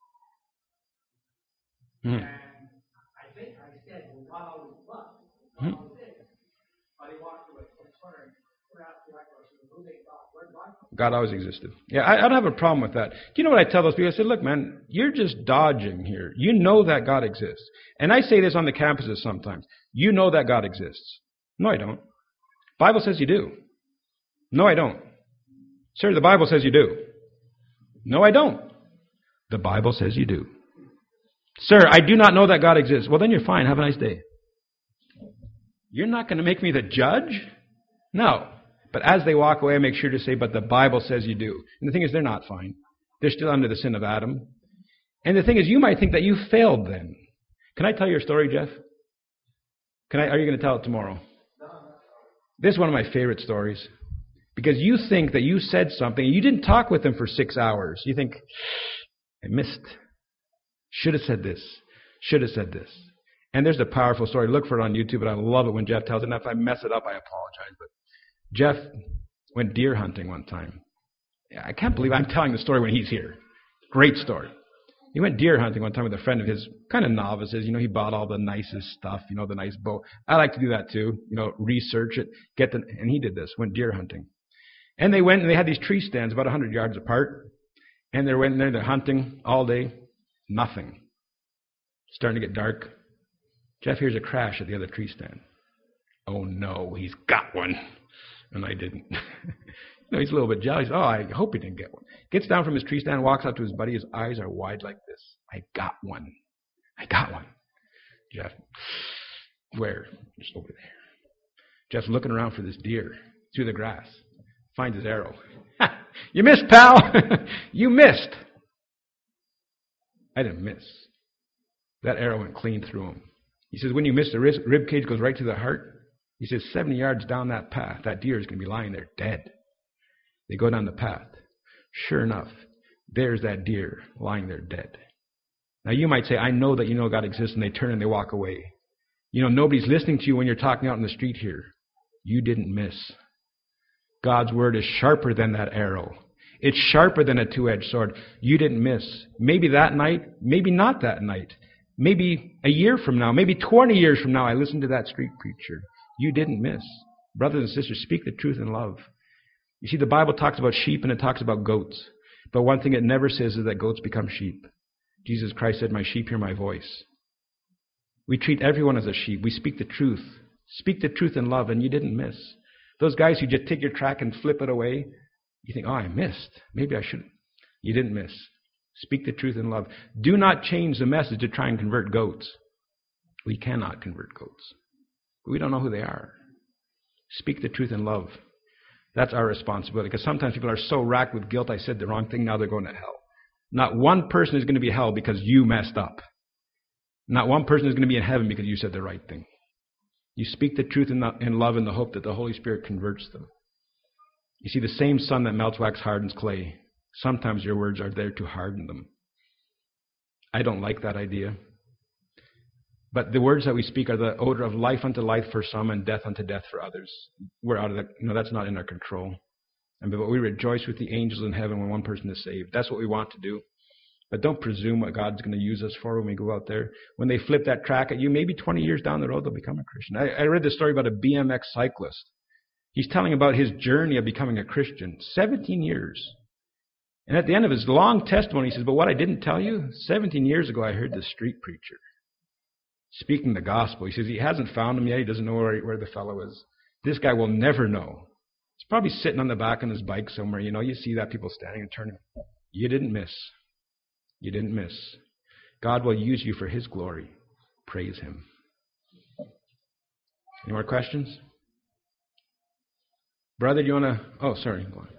Mm-hmm. And I think I said, well, God always was. God Mm-hmm. always is. But he walked away from the corner and asked the right question, who made God? Where did God come from? God always existed. Yeah, I, I don't have a problem with that. Do you know what I tell those people? I said, look, man, you're just dodging here. You know that God exists. And I say this on the campuses sometimes. You know that God exists. No, I don't. Bible says you do. No, I don't. Sir, the Bible says you do. No, I don't. The Bible says you do. Sir, I do not know that God exists. Well, then you're fine. Have a nice day. You're not going to make me the judge? No. But as they walk away, I make sure to say, but the Bible says you do. And the thing is, they're not fine. They're still under the sin of Adam. And the thing is, you might think that you failed then. Can I tell your story, Jeff? Can I? Are you going to tell it tomorrow? This is one of my favorite stories. Because you think that you said something, you didn't talk with them for six hours. You think, I missed. Should have said this. Should have said this. And there's a powerful story. Look for it on YouTube, and I love it when Jeff tells it. And if I mess it up, I apologize. But Jeff went deer hunting one time. I can't believe I'm telling the story when he's here. Great story. He went deer hunting one time with a friend of his, kind of novices. You know, he bought all the nicest stuff, you know, the nice bow. I like to do that too. You know, research it, get the, and he did this, went deer hunting. And they went and they had these tree stands about one hundred yards apart. And they went there, they're hunting all day. Nothing. Starting to get dark. Jeff hears a crash at the other tree stand. Oh no, he's got one. And I didn't. No, he's a little bit jealous. Oh, I hope he didn't get one. Gets down from his tree stand, walks up to his buddy. His eyes are wide like this. I got one. I got one. Jeff, where? Just over there. Jeff's looking around for this deer through the grass. Finds his arrow. You missed, pal. You missed. I didn't miss. That arrow went clean through him. He says, when you miss, the rib cage goes right to the heart. He says, seventy yards down that path, that deer is going to be lying there dead. They go down the path. Sure enough, there's that deer lying there dead. Now you might say, I know that you know God exists, and they turn and they walk away. You know, nobody's listening to you when you're talking out in the street here. You didn't miss. God's word is sharper than that arrow. It's sharper than a two-edged sword. You didn't miss. Maybe that night, maybe not that night. Maybe a year from now, maybe twenty years from now, I listened to that street preacher. You didn't miss. Brothers and sisters, speak the truth in love. You see, the Bible talks about sheep and it talks about goats. But one thing it never says is that goats become sheep. Jesus Christ said, my sheep hear my voice. We treat everyone as a sheep. We speak the truth. Speak the truth in love, and you didn't miss. Those guys who just take your track and flip it away, you think, oh, I missed. Maybe I shouldn't. You didn't miss. Speak the truth in love. Do not change the message to try and convert goats. We cannot convert goats. We don't know who they are. Speak the truth in love. That's our responsibility, because sometimes people are so racked with guilt, I said the wrong thing, now they're going to hell. Not one person is going to be in hell because you messed up. Not one person is going to be in heaven because you said the right thing. You speak the truth in, the, in love in the hope that the Holy Spirit converts them. You see, the same sun that melts wax hardens clay. Sometimes your words are there to harden them. I don't like that idea. But the words that we speak are the odor of life unto life for some and death unto death for others. We're out of that. You know, that's not in our control. And but we rejoice with the angels in heaven when one person is saved. That's what we want to do. But don't presume what God's going to use us for when we go out there. When they flip that track at you, maybe twenty years down the road, they'll become a Christian. I, I read this story about a B M X cyclist. He's telling about his journey of becoming a Christian. seventeen years. And at the end of his long testimony, he says, but what I didn't tell you, seventeen years ago I heard this street preacher speaking the gospel. He says he hasn't found him yet. He doesn't know where, where the fellow is. This guy will never know. He's probably sitting on the back of his bike somewhere. You know, you see that people standing and turning. You didn't miss. You didn't miss. God will use you for His glory. Praise Him. Any more questions? Brother, do you want to... Oh, sorry. Go on.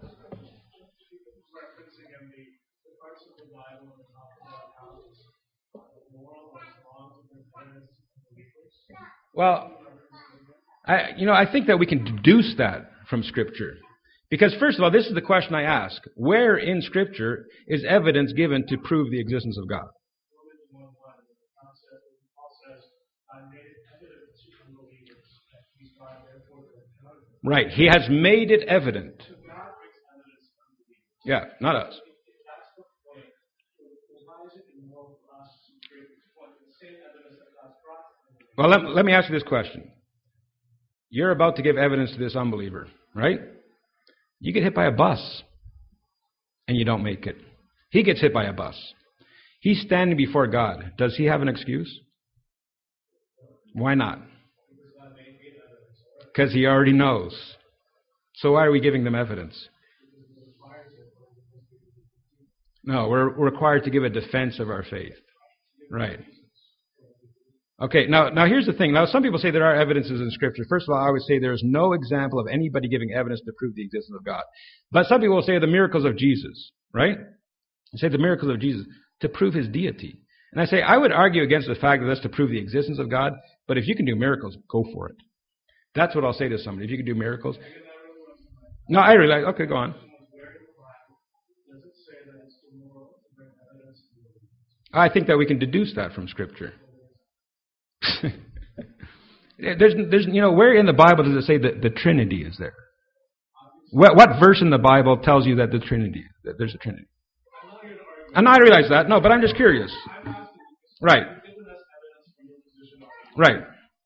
Well, I, you know, I think that we can deduce that from Scripture. Because first of all, this is the question I ask. Where in Scripture is evidence given to prove the existence of God? Right. He has made it evident. Yeah, not us. Well, let, let me ask you this question. You're about to give evidence to this unbeliever, right? You get hit by a bus, and you don't make it. He gets hit by a bus. He's standing before God. Does he have an excuse? Why not? Because he already knows. So why are we giving them evidence? No, we're, we're required to give a defense of our faith. Right. Okay, now, now here's the thing. Now, some people say there are evidences in Scripture. First of all, I would say there is no example of anybody giving evidence to prove the existence of God. But some people will say the miracles of Jesus, right? They say the miracles of Jesus to prove His deity. And I say, I would argue against the fact that that's to prove the existence of God, but if you can do miracles, go for it. That's what I'll say to somebody. If you can do miracles. No, I realize. Okay, go on. I think that we can deduce that from Scripture. there's, there's, you know, where in the Bible does it say that the Trinity is there? What, what verse in the Bible tells you that the Trinity, that there's a Trinity? And I realize that. No, but I'm just curious. Right. Right.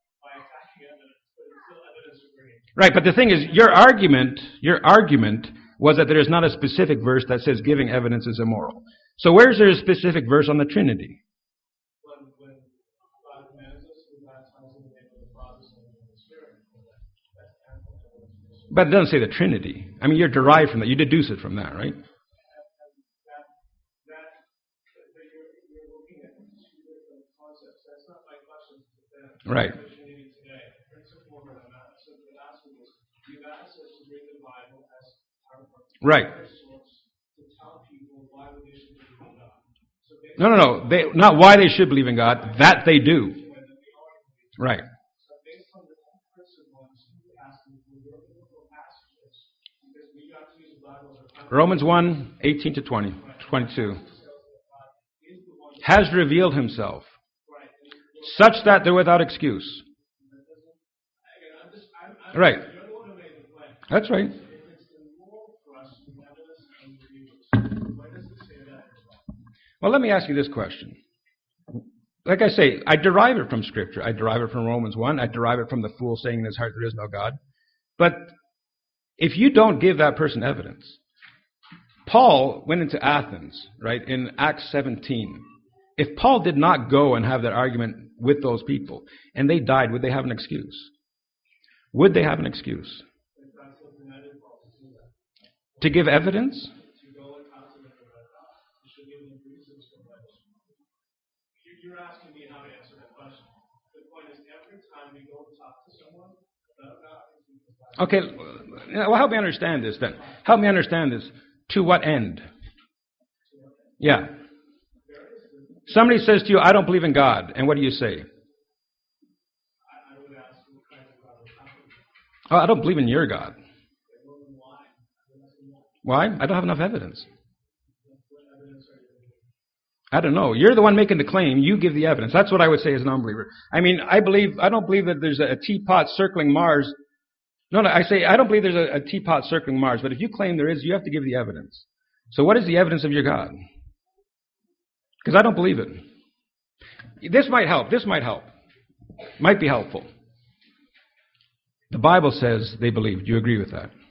Right, but the thing is, your argument, your argument was that there is not a specific verse that says giving evidence is immoral. So where's there a specific verse on the Trinity? But it doesn't say the Trinity. I mean, you're derived from that. You deduce it from that, right? Right. Right. No, no, no. They, not why they should believe in God. That they do. Right. Romans one, eighteen to twenty, twenty-two. Has revealed himself such that they're without excuse. Right. That's right. Well, let me ask you this question. Like I say, I derive it from Scripture. I derive it from Romans one. I derive it from the fool saying in his heart there is no God. But if you don't give that person evidence, Paul went into Athens, right, in Acts seventeen. If Paul did not go and have that argument with those people, and they died, would they have an excuse? Would they have an excuse? To give evidence? You're asking me how to answer that question. The point is, every time we go and talk to someone about God. Okay, well, help me understand this then. Help me understand this. To what end? Yeah. Somebody says to you, I don't believe in God. And what do you say? Oh, I don't believe in your God. Why? I don't have enough evidence. I don't know. You're the one making the claim. You give the evidence. That's what I would say as an unbeliever. I mean, I believe, I don't believe that there's a, a teapot circling Mars. No, no, I say, I don't believe there's a, a teapot circling Mars. But if you claim there is, you have to give the evidence. So what is the evidence of your God? Because I don't believe it. This might help. This might help. Might be helpful. The Bible says they believe. Do you agree with that?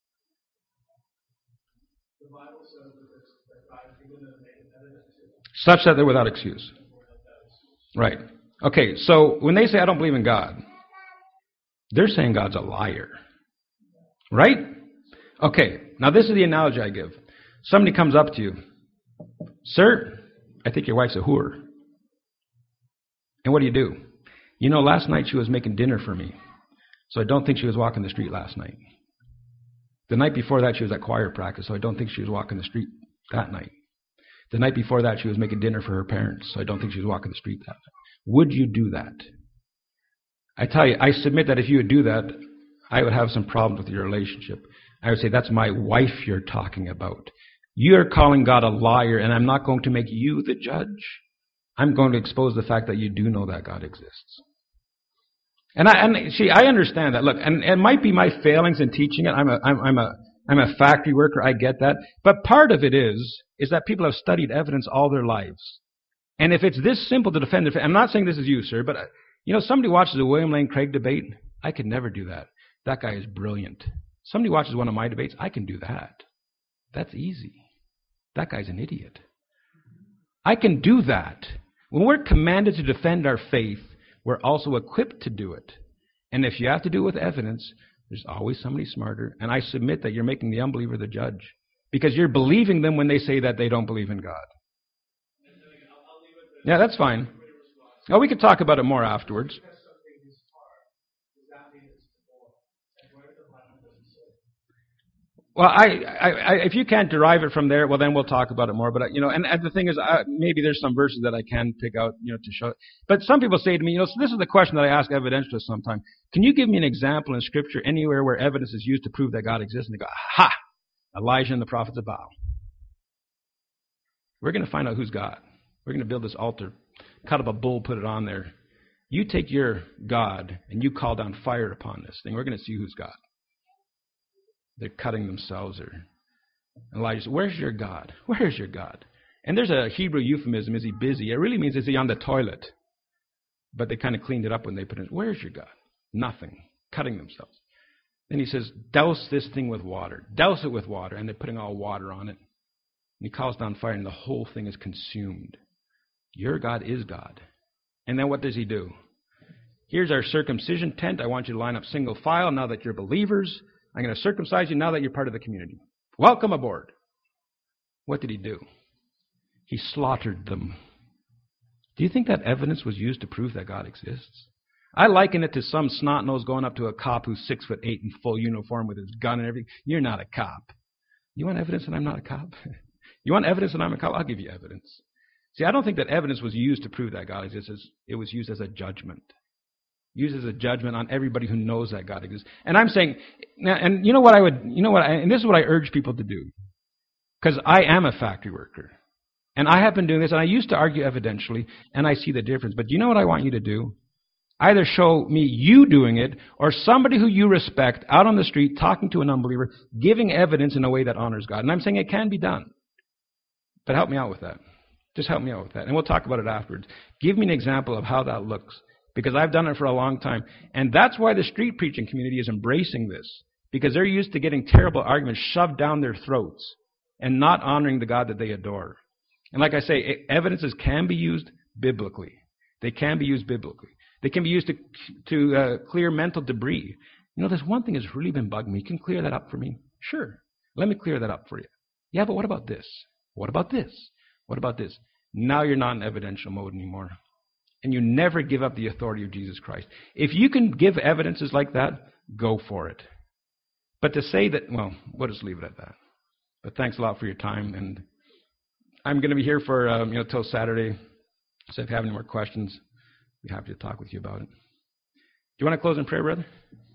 Such that they're without excuse. Right. Okay, so when they say, I don't believe in God, they're saying God's a liar. Right? Okay, now this is the analogy I give. Somebody comes up to you. Sir, I think your wife's a whore. And what do you do? You know, last night she was making dinner for me. So I don't think she was walking the street last night. The night before that she was at choir practice, so I don't think she was walking the street that night. The night before that, she was making dinner for her parents, so I don't think she was walking the street that night. Would you do that? I tell you, I submit that if you would do that, I would have some problems with your relationship. I would say, that's my wife you're talking about. You're calling God a liar, and I'm not going to make you the judge. I'm going to expose the fact that you do know that God exists. And I and see, I understand that. Look, and, and it might be my failings in teaching it. I'm a I'm, I'm a I'm a factory worker. I get that. But part of it is is that people have studied evidence all their lives. And if it's this simple to defend, I'm not saying this is you, sir, but you know, somebody watches a William Lane Craig debate. I could never do that. That guy is brilliant. Somebody watches one of my debates. I can do that. That's easy. That guy's an idiot. I can do that. When we're commanded to defend our faith, we're also equipped to do it. And if you have to do it with evidence, there's always somebody smarter. And I submit that you're making the unbeliever the judge. Because you're believing them when they say that they don't believe in God. Yeah, that's fine. Well, we could talk about it more afterwards. Well, I, I, I, if you can't derive it from there, well, then we'll talk about it more. But you know, and, and the thing is, uh, maybe there's some verses that I can pick out, you know, to show. But some people say to me, you know, so this is the question that I ask evidentialists sometimes. Can you give me an example in Scripture anywhere where evidence is used to prove that God exists? And they go, ha! Elijah and the prophets of Baal. We're going to find out who's God. We're going to build this altar, cut up a bull, put it on there. You take your God and you call down fire upon this thing. We're going to see who's God. They're cutting themselves. Or Elijah says, where's your God? Where's your God? And there's a Hebrew euphemism, is he busy? It really means, is he on the toilet? But they kind of cleaned it up when they put it in. Where's your God? Nothing. Cutting themselves. Then he says, douse this thing with water. Douse it with water. And they're putting all water on it. And he calls down fire and the whole thing is consumed. Your God is God. And then what does he do? Here's our circumcision tent. I want you to line up single file now that you're believers. I'm going to circumcise you now that you're part of the community. Welcome aboard. What did he do? He slaughtered them. Do you think that evidence was used to prove that God exists? I liken it to some snot-nose going up to a cop who's six foot eight in full uniform with his gun and everything. You're not a cop. You want evidence that I'm not a cop? You want evidence that I'm a cop? I'll give you evidence. See, I don't think that evidence was used to prove that God exists. It was used as a judgment. Used as a judgment on everybody who knows that God exists. And I'm saying, and you know what I would, you know what, I, and this is what I urge people to do. Because I am a factory worker. And I have been doing this, and I used to argue evidentially, and I see the difference. But do you know what I want you to do? Either show me you doing it, or somebody who you respect out on the street talking to an unbeliever, giving evidence in a way that honors God. And I'm saying it can be done. But help me out with that. Just help me out with that. And we'll talk about it afterwards. Give me an example of how that looks. Because I've done it for a long time. And that's why the street preaching community is embracing this. Because they're used to getting terrible arguments shoved down their throats and not honoring the God that they adore. And like I say, evidences can be used biblically. They can be used biblically. They can be used to to uh, clear mental debris. You know, there's one thing that's really been bugging me. Can you clear that up for me? Sure. Let me clear that up for you. Yeah, but what about this? What about this? What about this? Now you're not in evidential mode anymore. And you never give up the authority of Jesus Christ. If you can give evidences like that, go for it. But to say that, well, we'll just leave it at that. But thanks a lot for your time. And I'm going to be here for, um, you know, till Saturday. So if you have any more questions, I'd be happy to talk with you about it. Do you want to close in prayer, brother?